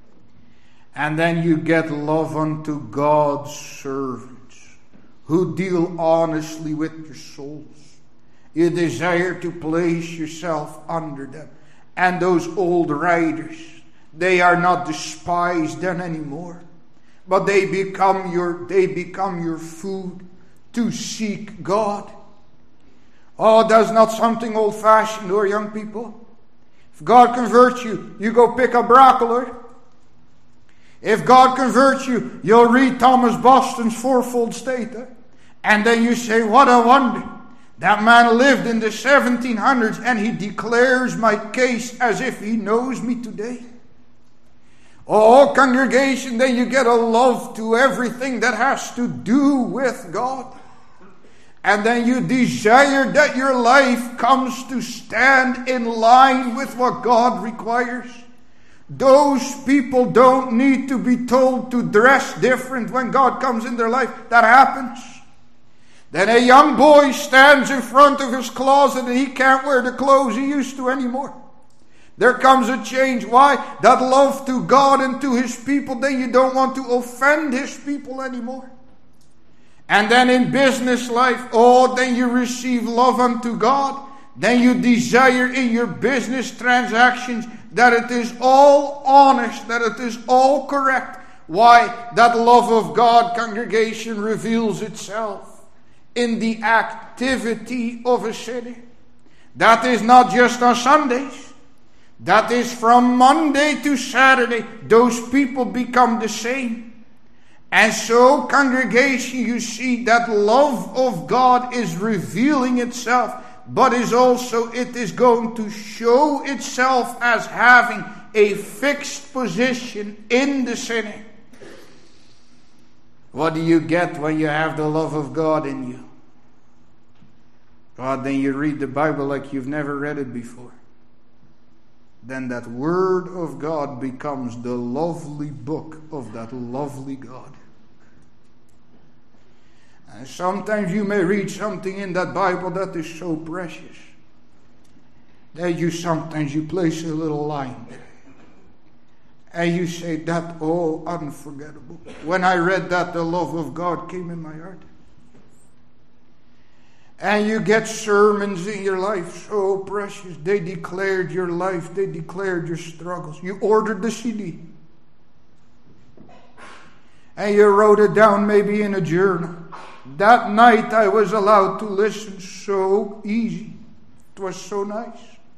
And then you get love unto God's servants who deal honestly with your souls. You desire to place yourself under them. And those old riders, they are not despised then anymore, but they become your they become your food to seek God. Oh, that's not something old-fashioned, or young people. If God converts you, you go pick up broccoli. If God converts you, you'll read Thomas Boston's Fourfold State. Eh? And then you say, what a wonder. That man lived in the seventeen hundreds and he declares my case as if he knows me today. Oh, congregation, then you get a love to everything that has to do with God. And then you desire that your life comes to stand in line with what God requires. Those people don't need to be told to dress different when God comes in their life. That happens. Then a young boy stands in front of his closet and he can't wear the clothes he used to anymore. There comes a change. Why? That love to God and to his people. Then you don't want to offend his people anymore. And then in business life, oh, then you receive love unto God. Then you desire in your business transactions that it is all honest, that it is all correct. Why? That love of God, congregation, reveals itself in the activity of a city. That is not just on Sundays. That is from Monday to Saturday. Those people become the same. And so, congregation, you see that love of God is revealing itself, but is also, it is going to show itself as having a fixed position in the sinner. What do you get when you have the love of God in you? God, then you read the Bible like you've never read it before. Then that Word of God becomes the lovely book of that lovely God. And sometimes you may read something in that Bible that is so precious that you sometimes you place a little line there. And you say that, oh, unforgettable. When I read that, the love of God came in my heart. And you get sermons in your life so precious. They declared your life. They declared your struggles. You ordered the C D. And you wrote it down maybe in a journal. That night I was allowed to listen so easy. It was so nice.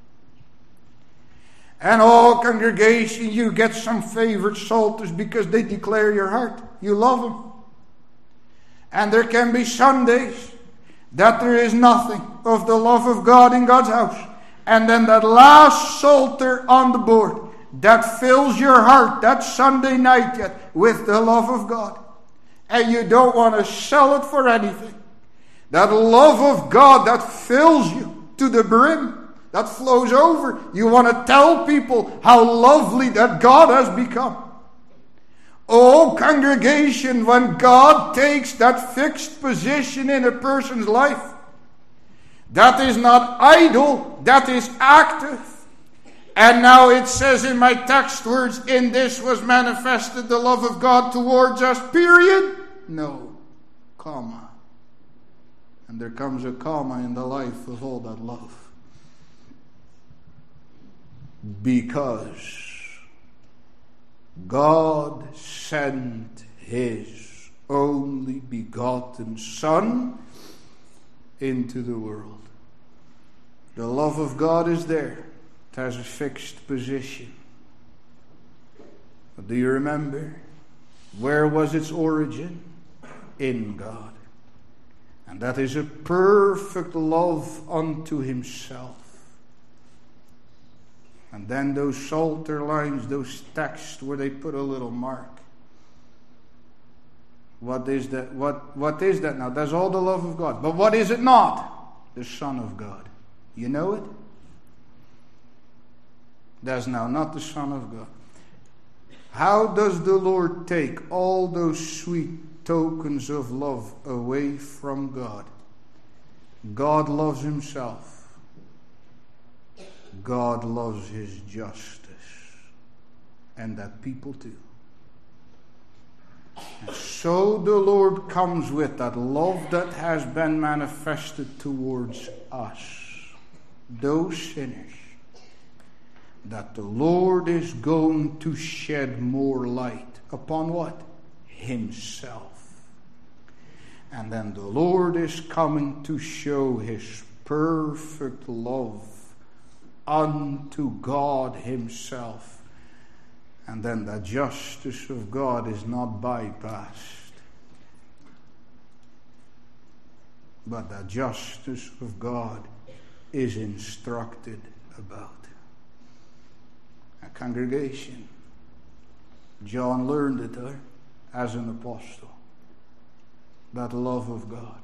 And all congregation, you get some favorite psalters because they declare your heart. You love them. And there can be Sundays that there is nothing of the love of God in God's house. And then that last psalter on the board that fills your heart that Sunday night yet with the love of God. And you don't want to sell it for anything. That love of God that fills you to the brim. That flows over. You want to tell people how lovely that God has become. Oh, congregation, when God takes that fixed position in a person's life, that is not idle, that is active. And now it says in my text words, in this was manifested the love of God towards us, period. No, comma. And there comes a comma in the life of all that love. Because God sent His only begotten Son into the world. The love of God is there. It has a fixed position. But do you remember? Where was its origin? In God. And that is a perfect love unto Himself. And then those Psalter lines, those texts where they put a little mark. What is that? What, what is that now? That's all the love of God. But what is it not? The Son of God. You know it? That's now not the Son of God. How does the Lord take all those sweet tokens of love away from God? God loves Himself. God loves His justice. And that people too. And so the Lord comes with that love that has been manifested towards us. Those sinners. That the Lord is going to shed more light upon what? Himself. And then the Lord is coming to show His perfect love unto God Himself. And then the justice of God is not bypassed. But the justice of God is instructed about. A congregation. John learned it there as an apostle. That love of God.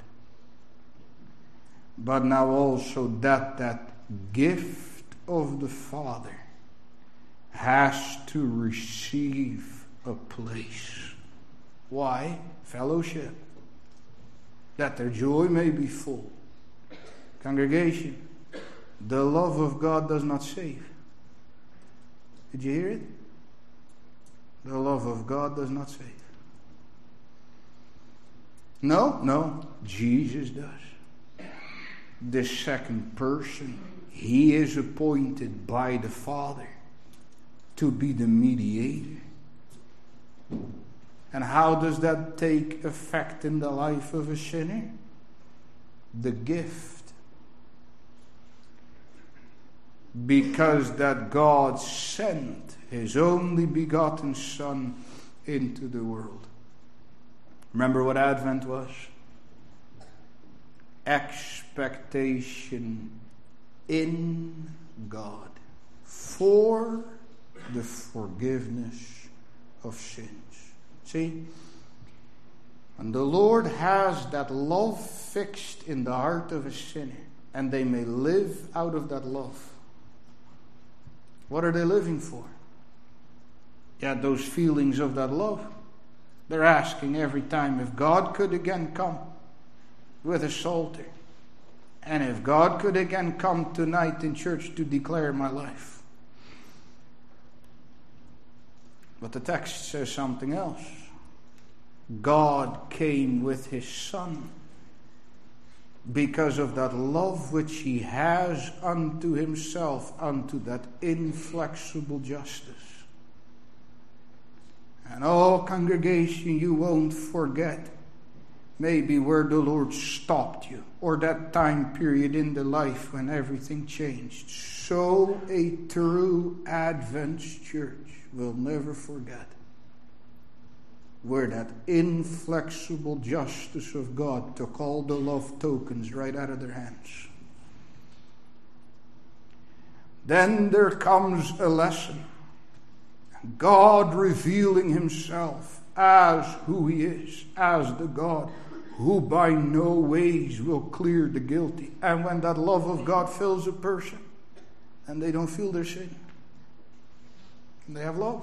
But now also that that gift of the Father has to receive a place. Why? Fellowship. That their joy may be full. Congregation, the love of God does not save. Did you hear it? The love of God does not save. No, no, Jesus does. The second person, He is appointed by the Father to be the mediator. And how does that take effect in the life of a sinner? The gift. Because that God sent His only begotten Son into the world. Remember what Advent was? Expectation in God for the forgiveness of sins. See? And the Lord has that love fixed in the heart of a sinner, and they may live out of that love. What are they living for? Yeah, those feelings of that love. They're asking every time if God could again come with a psalter. And if God could again come tonight in church to declare my life. But the text says something else. God came with His Son. because of that love which he has unto himself, unto that inflexible justice. And oh, congregation, you won't forget maybe where the Lord stopped you, or that time period in the life when everything changed. So a true Advent church will never forget where that inflexible justice of God took all the love tokens right out of their hands. Then there comes a lesson. God revealing himself as who he is, as the God who by no ways will clear the guilty. And when that love of God fills a person, and they don't feel their sin, they have love.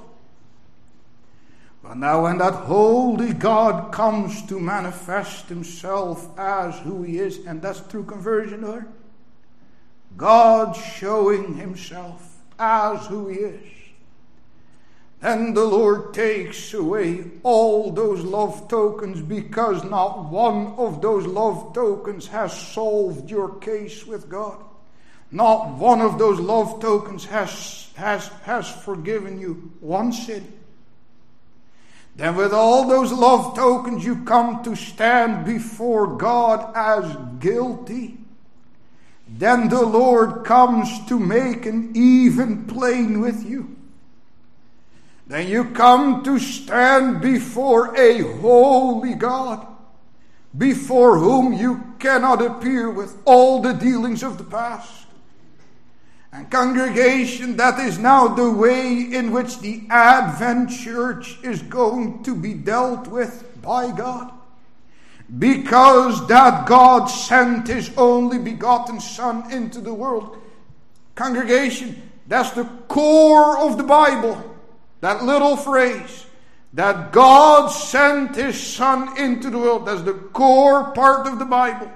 But now when that holy God comes to manifest himself as who he is, and that's through conversion, Lord, God showing himself as who he is, then the Lord takes away all those love tokens, because not one of those love tokens has solved your case with God. Not one of those love tokens has, has, has forgiven you one sin. Then with all those love tokens you come to stand before God as guilty. Then the Lord comes to make an even plane with you. Then you come to stand before a holy God, before whom you cannot appear with all the dealings of the past. And congregation, that is now the way in which the Advent church is going to be dealt with by God. Because that God sent his only begotten Son into the world. Congregation, that's the core of the Bible. That little phrase, that God sent his Son into the world, that's the core part of the Bible.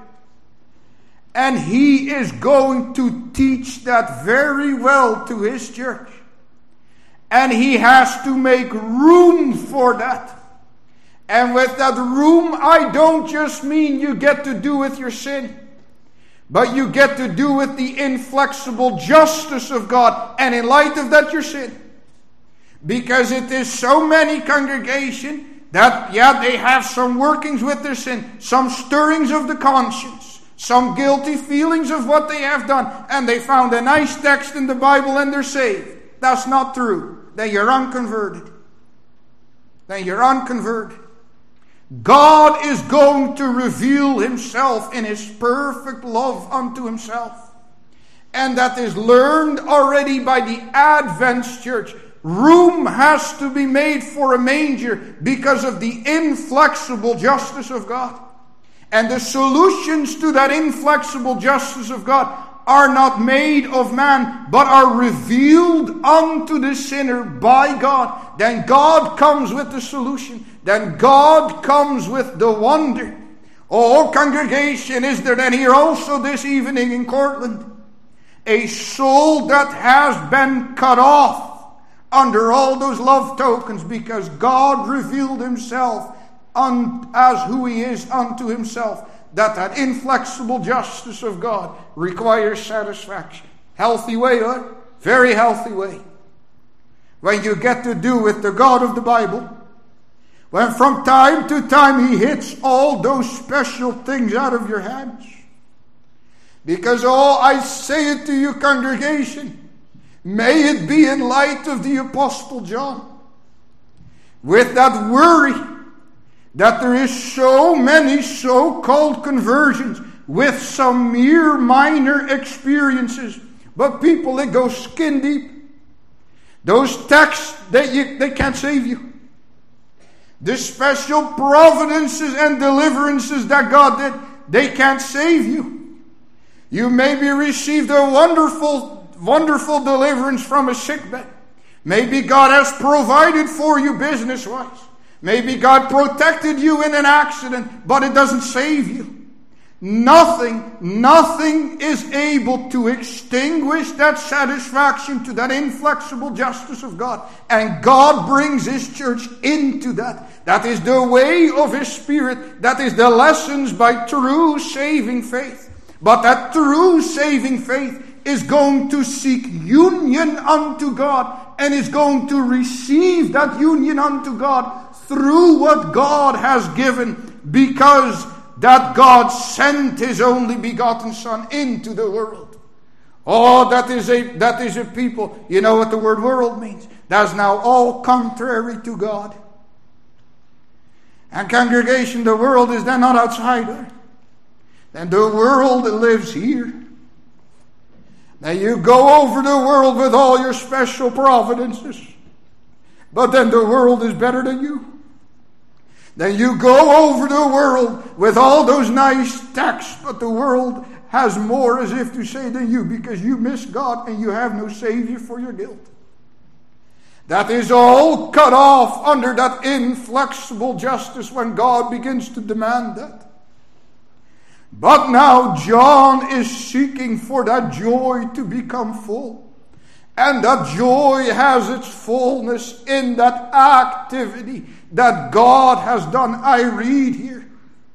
And he is going to teach that very well to his church. And he has to make room for that. And with that room, I don't just mean you get to do with your sin, but you get to do with the inflexible justice of God. And in light of that, your sin. Because it is so many congregation that, yeah, they have some workings with their sin, some stirrings of the conscience, some guilty feelings of what they have done, and they found a nice text in the Bible and they're saved. That's not true. Then you're unconverted. Then you're unconverted. God is going to reveal himself in his perfect love unto himself. And that is learned already by the Advent church. Room has to be made for a manger because of the inflexible justice of God. And the solutions to that inflexible justice of God are not made of man, but are revealed unto the sinner by God. Then God comes with the solution. Then God comes with the wonder. Oh, congregation, is there then here also this evening in Cortland a soul that has been cut off under all those love tokens because God revealed himself un, as who he is unto himself? That that inflexible justice of God requires satisfaction. Healthy way, huh? Very healthy way. When you get to do with the God of the Bible, when from time to time he hits all those special things out of your hands. Because, oh, I say it to you, congregation, may it be in light of the Apostle John, with that worry that there is so many so-called conversions with some mere minor experiences, but people that go skin deep. Those texts, that you, they can't save you. The special providences and deliverances that God did, they can't save you. You maybe received a wonderful, wonderful deliverance from a sickbed. Maybe God has provided for you business-wise. Maybe God protected you in an accident, but it doesn't save you. Nothing, nothing is able to extinguish that satisfaction to that inflexible justice of God. And God brings His church into that. That is the way of His Spirit. That is the lessons by true saving faith. But that true saving faith is going to seek union unto God, and is going to receive that union unto God through what God has given, because that God sent His only begotten Son into the world. Oh, that is a that is a people. You know what the word world means? That's now all contrary to God. And congregation, the world is then not outsider. Then the world lives here. Now you go over the world with all your special providences, but then the world is better than you. Then you go over the world with all those nice texts, but the world has more, as if to say, than you, because you miss God and you have no Savior for your guilt. That is all cut off under that inflexible justice when God begins to demand that. But now John is seeking for that joy to become full. And that joy has its fullness in that activity that God has done. I read here,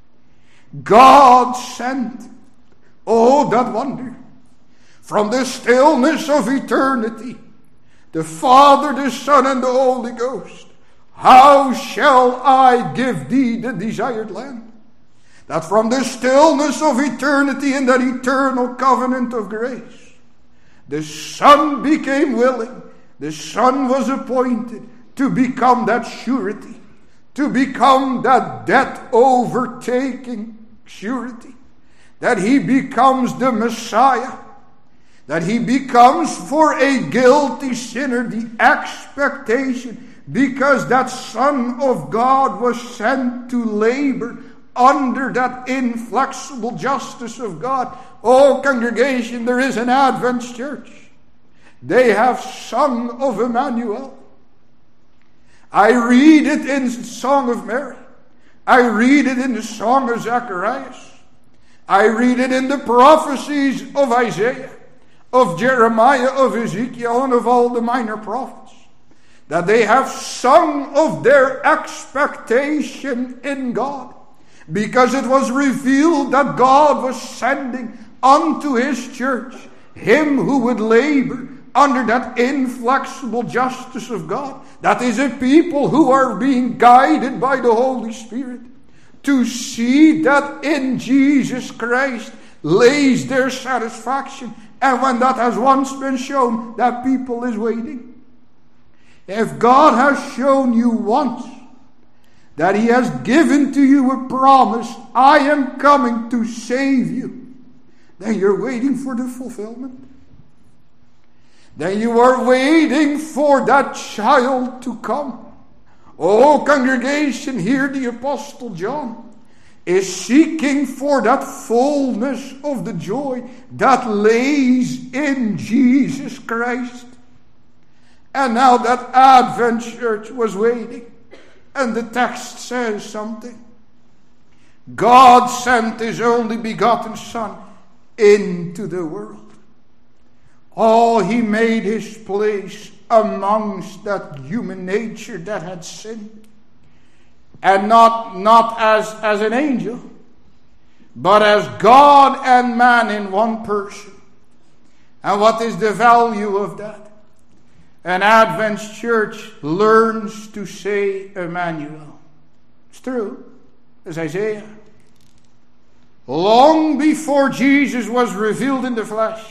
God sent, oh that wonder, from the stillness of eternity, the Father, the Son, and the Holy Ghost. How shall I give thee the desired land? That from the stillness of eternity in that eternal covenant of grace, the Son became willing. The Son was appointed to become that surety, to become that debt overtaking surety, that He becomes the Messiah, that He becomes for a guilty sinner the expectation, because that Son of God was sent to labor under that inflexible justice of God. Oh, congregation, there is an Advent church. They have sung of Emmanuel. I read it in the Song of Mary. I read it in the Song of Zacharias. I read it in the prophecies of Isaiah, of Jeremiah, of Ezekiel, and of all the minor prophets. That they have sung of their expectation in God. Because it was revealed that God was sending unto His church Him who would labor under that inflexible justice of God. That is a people who are being guided by the Holy Spirit to see that in Jesus Christ lays their satisfaction. And when that has once been shown, that people is waiting. If God has shown you once that He has given to you a promise, I am coming to save you, then you're waiting for the fulfillment. Then you are waiting for that child to come. Oh, congregation, here the Apostle John is seeking for that fullness of the joy that lays in Jesus Christ. And now that Advent church was waiting. And the text says something. God sent His only begotten Son into the world. Oh, He made His place amongst that human nature that had sinned. And not, not as, as an angel, but as God and man in one person. And what is the value of that? An Advent church learns to say Emmanuel. It's true. It's Isaiah. Long before Jesus was revealed in the flesh,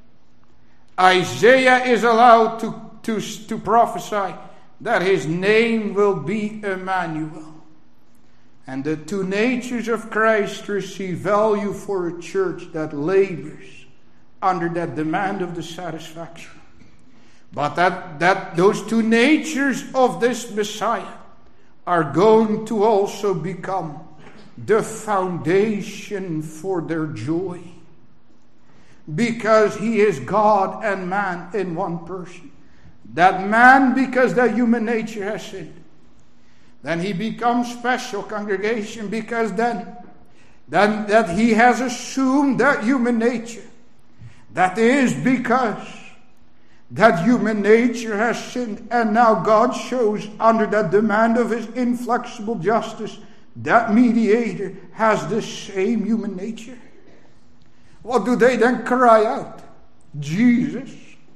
Isaiah is allowed to, to, to prophesy that his name will be Emmanuel. And the two natures of Christ receive value for a church that labors under that demand of the satisfaction. But that, that those two natures of this Messiah are going to also become the foundation for their joy. Because He is God and man in one person. That man, because that human nature has sinned. Then He becomes special, congregation, because then then that he has assumed that human nature. That is because that human nature has sinned, and now God shows under that demand of his inflexible justice that mediator has the same human nature. What do they then cry out? Jesus.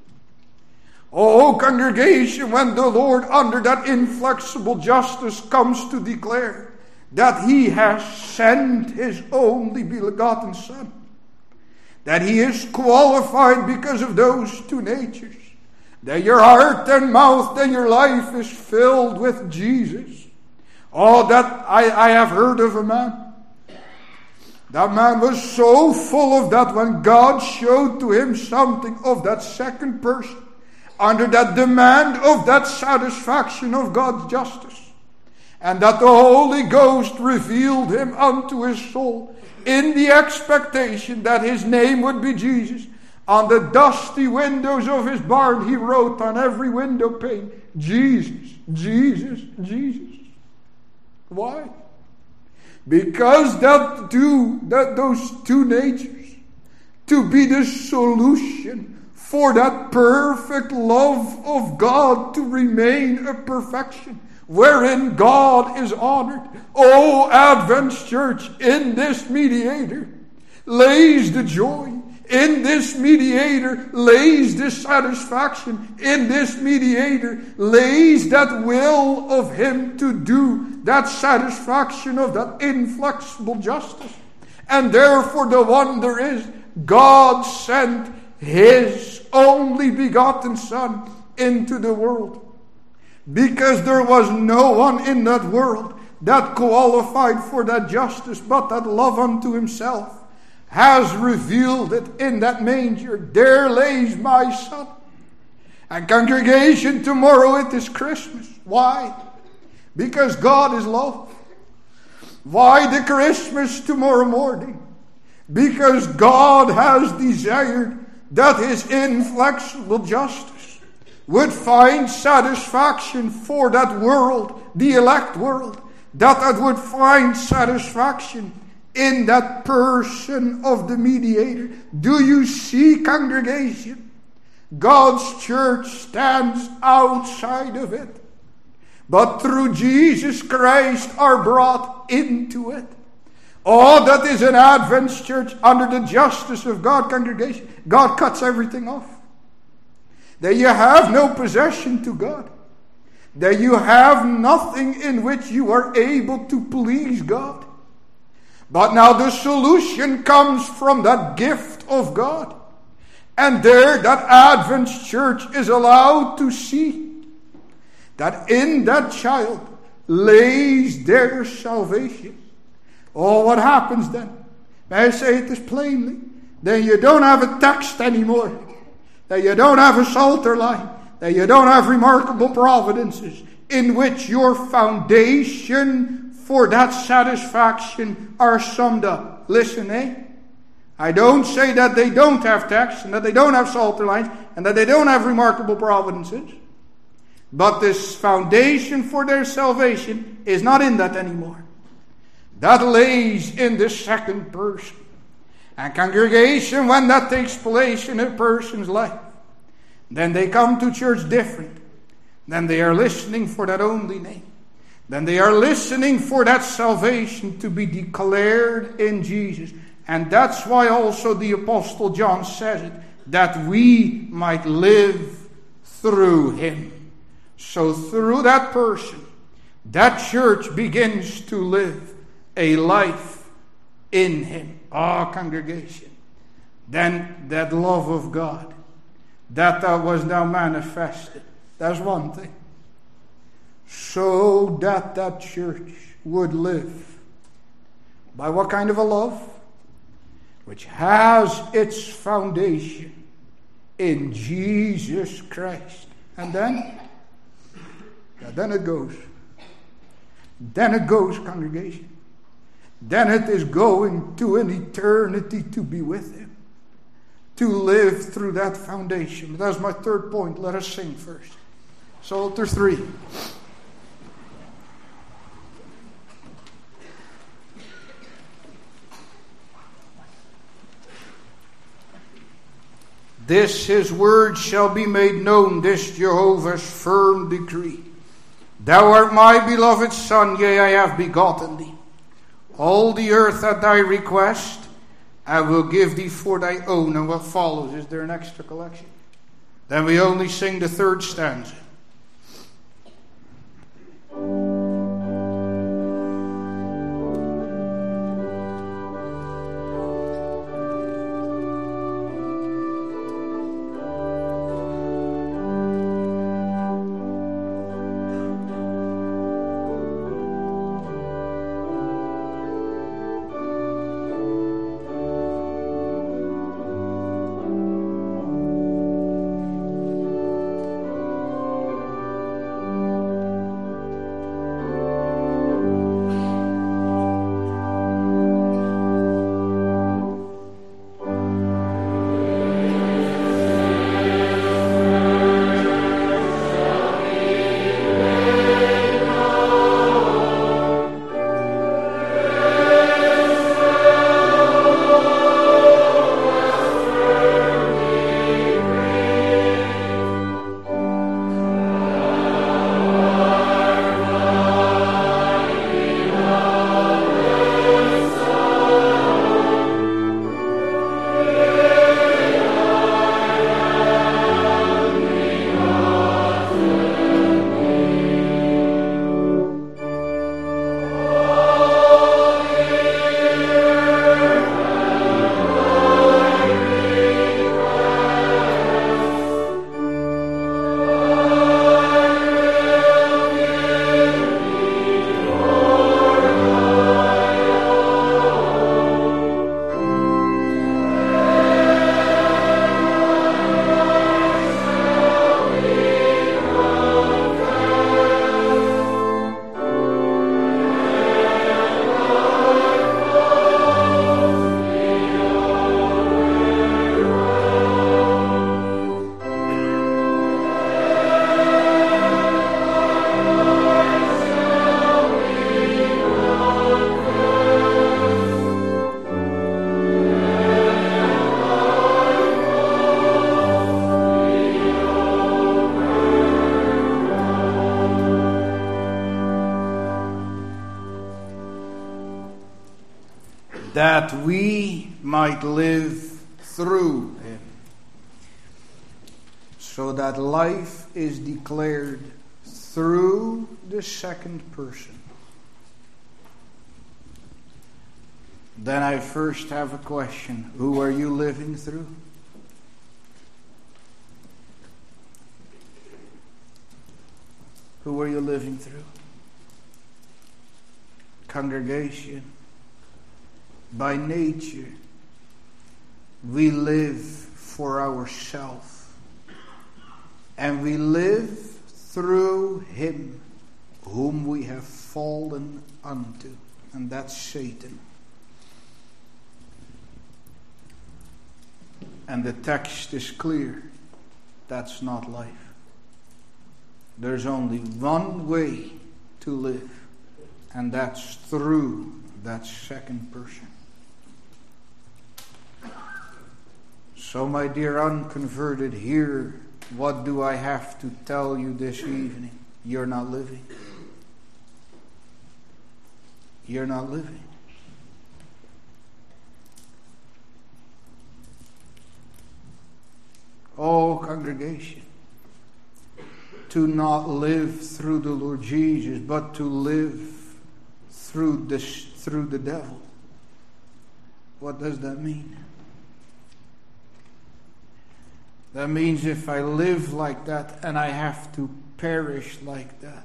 Oh, congregation, when the Lord under that inflexible justice comes to declare that he has sent his only begotten Son, that he is qualified because of those two natures, that your heart and mouth and your life is filled with Jesus. Oh, that I, I have heard of a man. That man was so full of that when God showed to him something of that second person, under that demand of that satisfaction of God's justice, and that the Holy Ghost revealed him unto his soul in the expectation that his name would be Jesus. On the dusty windows of his barn, he wrote on every window pane, Jesus, Jesus, Jesus. Why? Because that two, that those two natures, to be the solution for that perfect love of God to remain a perfection, wherein God is honored. Oh, Advent Church, in this mediator lays the joy. In this mediator lays the satisfaction. In this mediator lays that will of him to do that satisfaction of that inflexible justice. And therefore the wonder is, God sent his only begotten Son into the world, because there was no one in that world that qualified for that justice, but that love unto himself has revealed it in that manger. There lays my Son. And congregation, tomorrow it is Christmas. Why? Because God is love. Why the Christmas tomorrow morning? Because God has desired that his inflexible justice would find satisfaction for that world, the elect world, that that would find satisfaction in that person of the mediator. Do you see, congregation? God's church stands outside of it, but through Jesus Christ are brought into it. Oh, that is an Advent church under the justice of God, congregation. God cuts everything off. That you have no possession to God. That you have nothing in which you are able to please God. But now the solution comes from that gift of God. And there that Advent church is allowed to see that in that child lays their salvation. Oh, what happens then? May I say it as plainly? Then you don't have a text anymore. That you don't have a Psalter line. That you don't have remarkable providences in which your foundation for that satisfaction are summed up. Listen, eh? I don't say that they don't have text and that they don't have Psalter lines and that they don't have remarkable providences. But this foundation for their salvation is not in that anymore. That lays in the second person. And congregation, when that takes place in a person's life, then they come to church different. Then they are listening for that only name. Then they are listening for that salvation to be declared in Jesus. And that's why also the Apostle John says it, that we might live through him. So through that person, that church begins to live a life in him. Ah, congregation. Then that love of God, that that was now manifested. That's one thing. So that that church would live by what kind of a love? Which has its foundation in Jesus Christ. And then, yeah, then it goes. Then it goes, congregation. Then it is going to an eternity to be with him. To live through that foundation. That's my third point. Let us sing first. Psalter three. This his word shall be made known, this Jehovah's firm decree. Thou art my beloved Son, yea, I have begotten thee. All the earth at thy request, I will give thee for thy own. And what follows? Is there an extra collection? Then we only sing the third stanza. That we might live through him, so that life is declared through the second person. Then I first have a question. Who are you living through? Who are you living through? Congregation. By nature, we live for ourselves, and we live through him whom we have fallen unto, and that's Satan. And the text is clear. That's not life. There's only one way to live, and that's through that second person. So, my dear unconverted, here, what do I have to tell you this evening? You're not living. You're not living. Oh, congregation, to not live through the Lord Jesus, but to live through the, through the devil. What does that mean? That means if I live like that and I have to perish like that,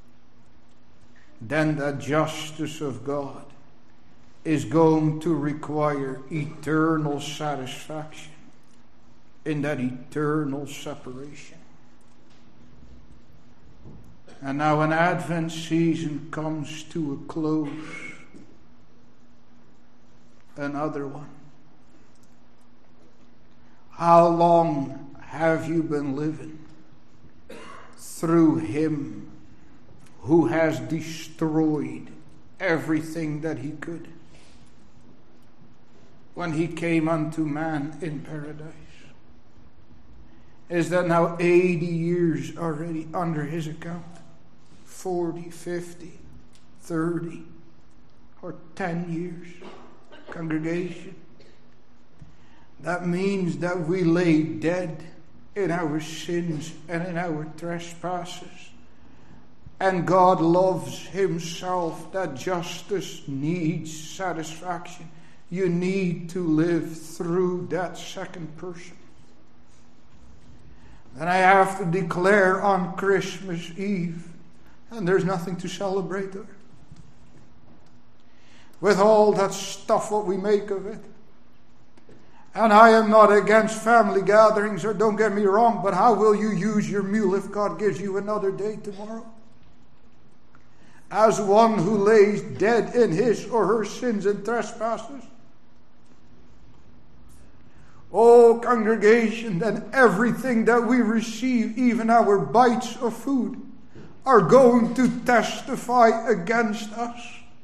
then the justice of God is going to require eternal satisfaction in that eternal separation. And now an Advent season comes to a close. Another one. How long have you been living through him who has destroyed everything that he could when he came unto man in paradise? Is that now eighty years already under his account? forty, fifty, thirty, or ten years? Congregation. That means that we lay dead in our sins and in our trespasses. And God loves himself. That justice needs satisfaction. You need to live through that second person. And I have to declare on Christmas Eve, and there's nothing to celebrate there. With all that stuff what we make of it. And I am not against family gatherings, or don't get me wrong, but how will you use your meal if God gives you another day tomorrow? As one who lays dead in his or her sins and trespasses. Oh, congregation, then everything that we receive, even our bites of food, are going to testify against us.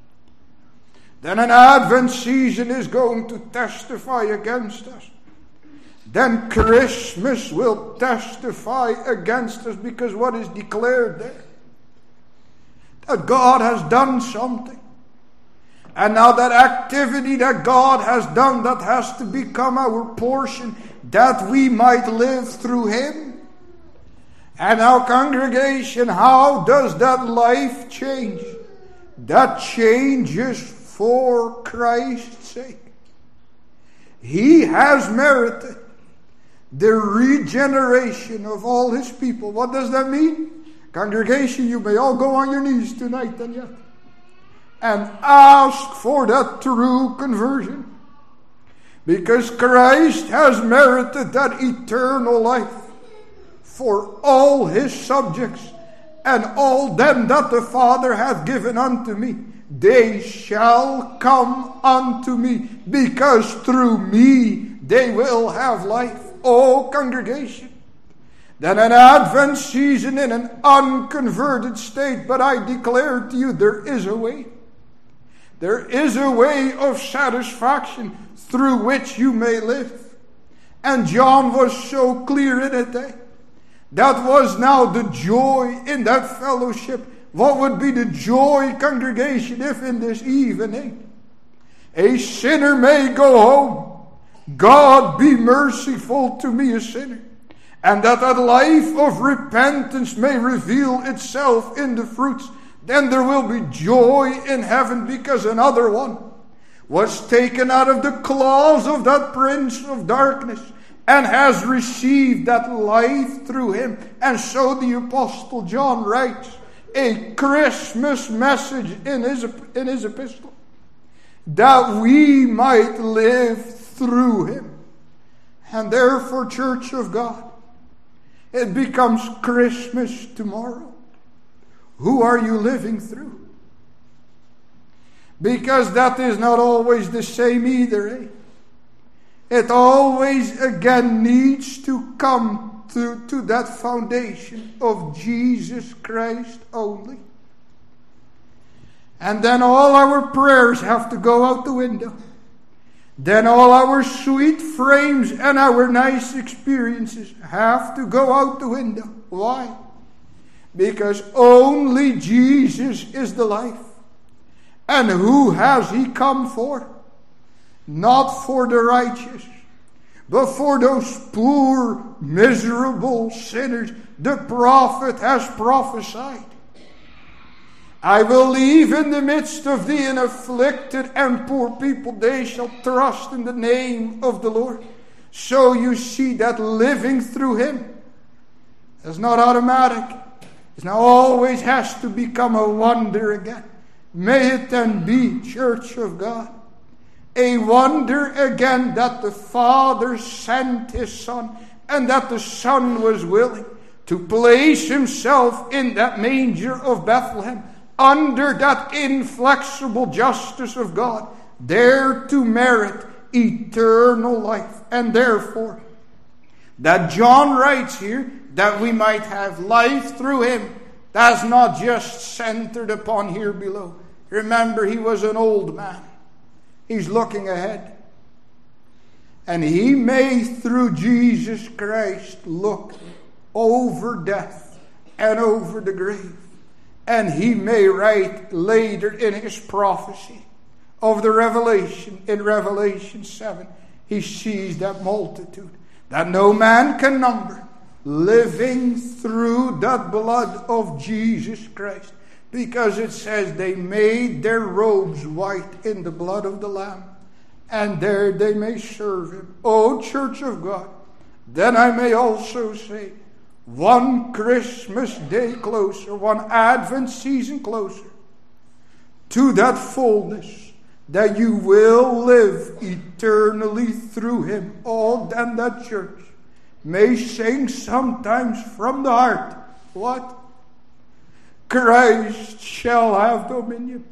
Then an Advent season is going to testify against us. Then Christmas will testify against us, because what is declared there? That God has done something. And now that activity that God has done, that has to become our portion, that we might live through him. And now, congregation, how does that life change? That changes for Christ's sake. He has merited the regeneration of all his people. What does that mean? Congregation, you may all go on your knees tonight and yet, and ask for that true conversion. Because Christ has merited that eternal life for all his subjects, and all them that the Father hath given unto me, they shall come unto me, because through me they will have life. Oh, congregation. Then an Advent season in an unconverted state, but I declare to you, there is a way. There is a way of satisfaction through which you may live. And John was so clear in it. Eh? That was now the joy in that fellowship. What would be the joy, congregation, if in this evening a sinner may go home? God be merciful to me, a sinner. And that that life of repentance may reveal itself in the fruits. Then there will be joy in heaven, because another one was taken out of the claws of that prince of darkness and has received that life through him. And so the Apostle John writes a Christmas message in his, in his epistle, that we might live through him. And therefore, Church of God, it becomes Christmas tomorrow. Who are you living through? Because that is not always the same either. Eh? It always again needs to come to, to that foundation of Jesus Christ only. And then all our prayers have to go out the window. Then all our sweet frames and our nice experiences have to go out the window. Why? Because only Jesus is the life. And who has he come for? Not for the righteous, but for those poor, miserable sinners. The prophet has prophesied. I will leave in the midst of thee an afflicted and poor people. They shall trust in the name of the Lord. So you see that living through him is not automatic. It now always has to become a wonder again. May it then be, Church of God, a wonder again that the Father sent his Son, and that the Son was willing to place himself in that manger of Bethlehem, under that inflexible justice of God, there to merit eternal life. And therefore, that John writes here, that we might have life through him, that's not just centered upon here below. Remember, he was an old man. He's looking ahead. And he may, through Jesus Christ, look over death and over the grave. And he may write later in his prophecy of the Revelation, in Revelation seven, he sees that multitude that no man can number, living through that blood of Jesus Christ. Because it says they made their robes white in the blood of the Lamb. And there they may serve him. O Church of God, then I may also say, one Christmas day closer, one Advent season closer, to that fullness that you will live eternally through him. All then that church may sing sometimes from the heart, what? Christ shall have dominion.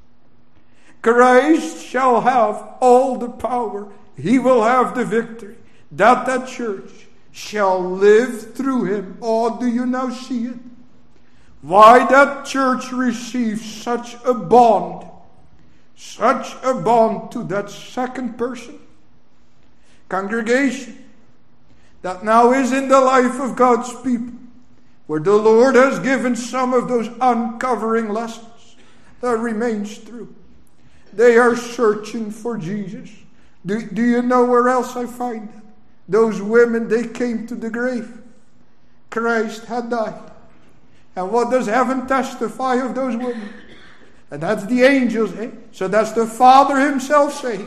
Christ shall have all the power. He will have the victory. That that church shall live through him. Oh, do you now see it? Why that church receives such a bond, such a bond to that second person, congregation, that now is in the life of God's people, where the Lord has given some of those uncovering lessons that remains true. They are searching for Jesus. Do, do you know where else I find them? Those women, they came to the grave. Christ had died. And what does heaven testify of those women? And that's the angels. Eh? So that's the Father himself saying,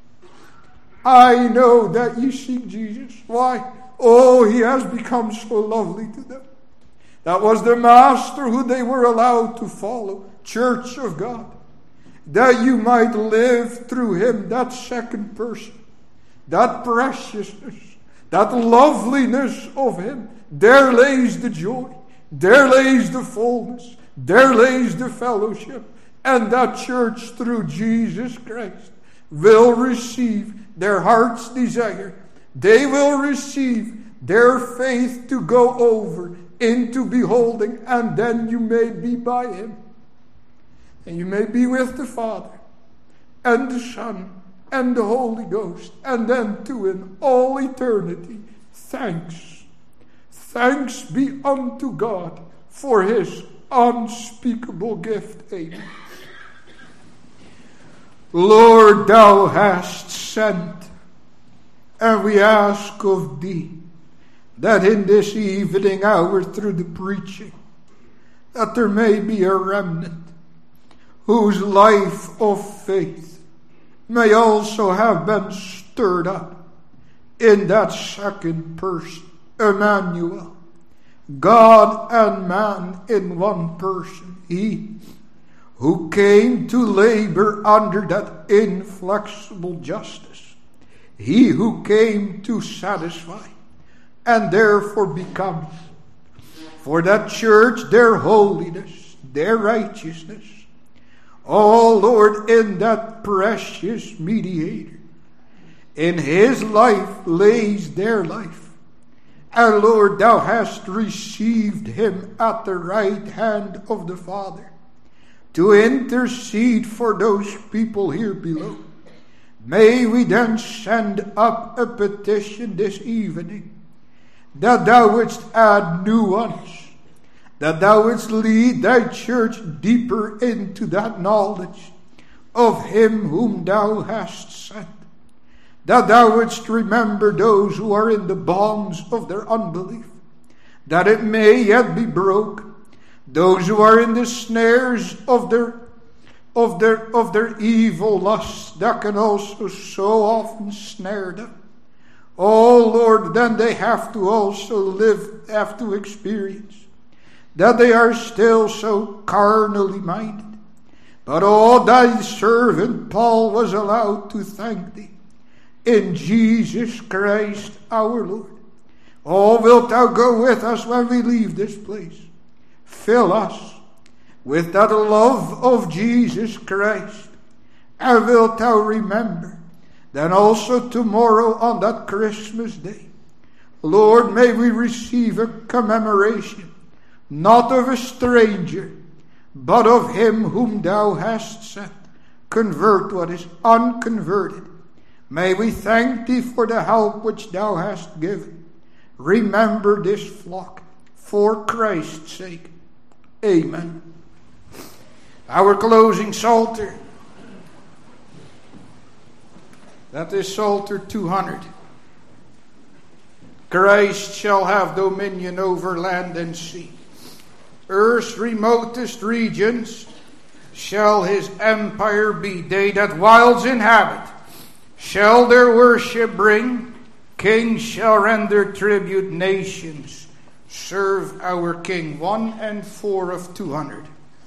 I know that you seek Jesus. Why? Oh, he has become so lovely to them. That was the master who they were allowed to follow. Church of God. That you might live through him, that second person. That preciousness. That loveliness of him. There lays the joy. There lays the fullness. There lays the fellowship. And that church through Jesus Christ will receive their heart's desire. They will receive their faith to go over into beholding, and then you may be by him. And you may be with the Father and the Son and the Holy Ghost, and then to in all eternity. Thanks. Thanks be unto God for his unspeakable gift. Amen. Lord, thou hast sent, and we ask of thee that in this evening hour through the preaching, that there may be a remnant whose life of faith may also have been stirred up in that second person, Emmanuel, God and man in one person. He who came to labor under that inflexible justice. He who came to satisfy and therefore becomes for that church their holiness, their righteousness. Oh Lord, in that precious mediator, in his life lays their life. And Lord, thou hast received him at the right hand of the Father to intercede for those people here below. May we then send up a petition this evening, that thou wouldst add new ones, that thou wouldst lead thy church deeper into that knowledge of him whom thou hast sent, that thou wouldst remember those who are in the bonds of their unbelief, that it may yet be broken, those who are in the snares of their of their of their evil lusts that can also so often snare them. Oh Lord, then they have to also live, have to experience that they are still so carnally minded. But oh, thy servant Paul was allowed to thank thee in Jesus Christ our Lord. Oh, wilt thou go with us when we leave this place? Fill us with that love of Jesus Christ. And wilt thou remember then also tomorrow on that Christmas day, Lord, may we receive a commemoration, not of a stranger, but of him whom thou hast sent. Convert what is unconverted. May we thank thee for the help which thou hast given. Remember this flock for Christ's sake. Amen. Our closing Psalter. That is Psalter two hundred. Christ shall have dominion over land and sea. Earth's remotest regions shall his empire be. They that wilds inhabit shall their worship bring. Kings shall render tribute, nations serve our King. One and four of two hundred.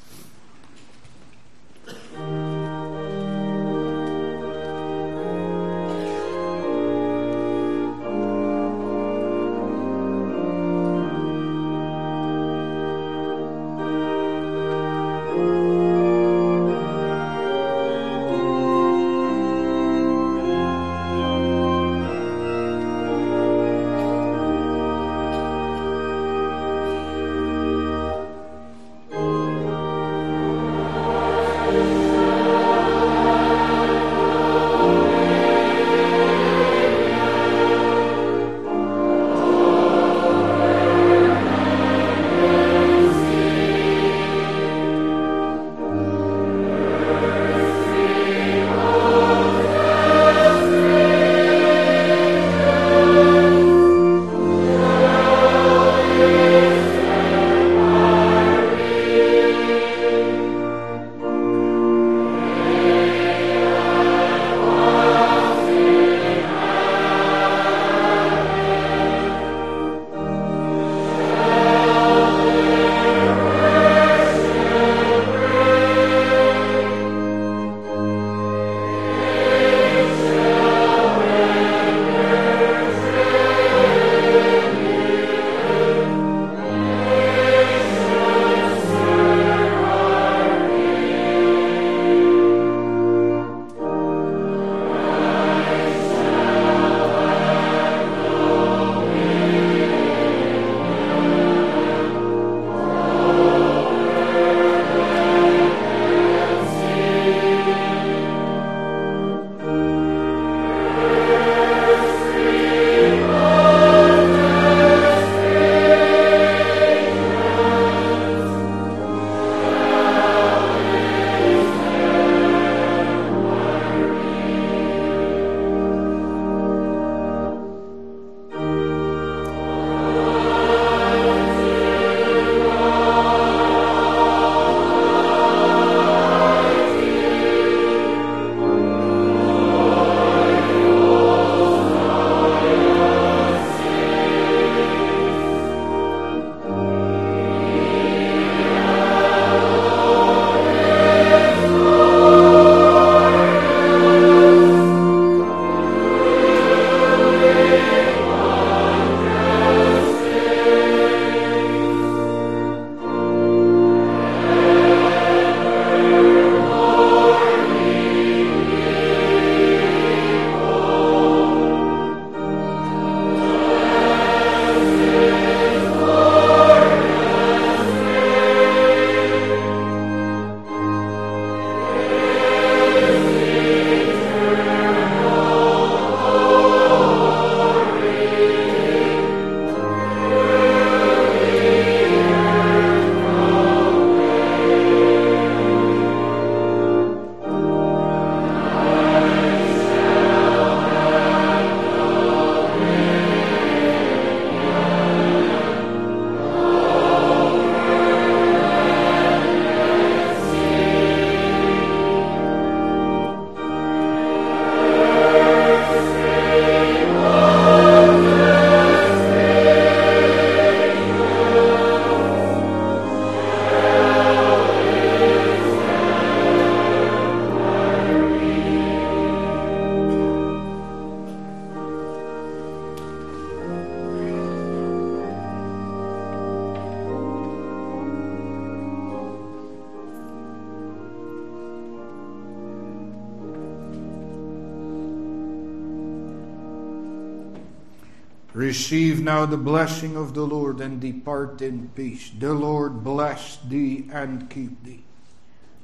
Receive now the blessing of the Lord and depart in peace. The Lord bless thee and keep thee.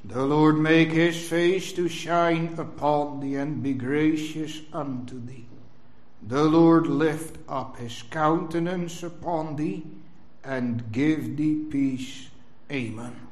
The Lord make his face to shine upon thee and be gracious unto thee. The Lord lift up his countenance upon thee and give thee peace. Amen.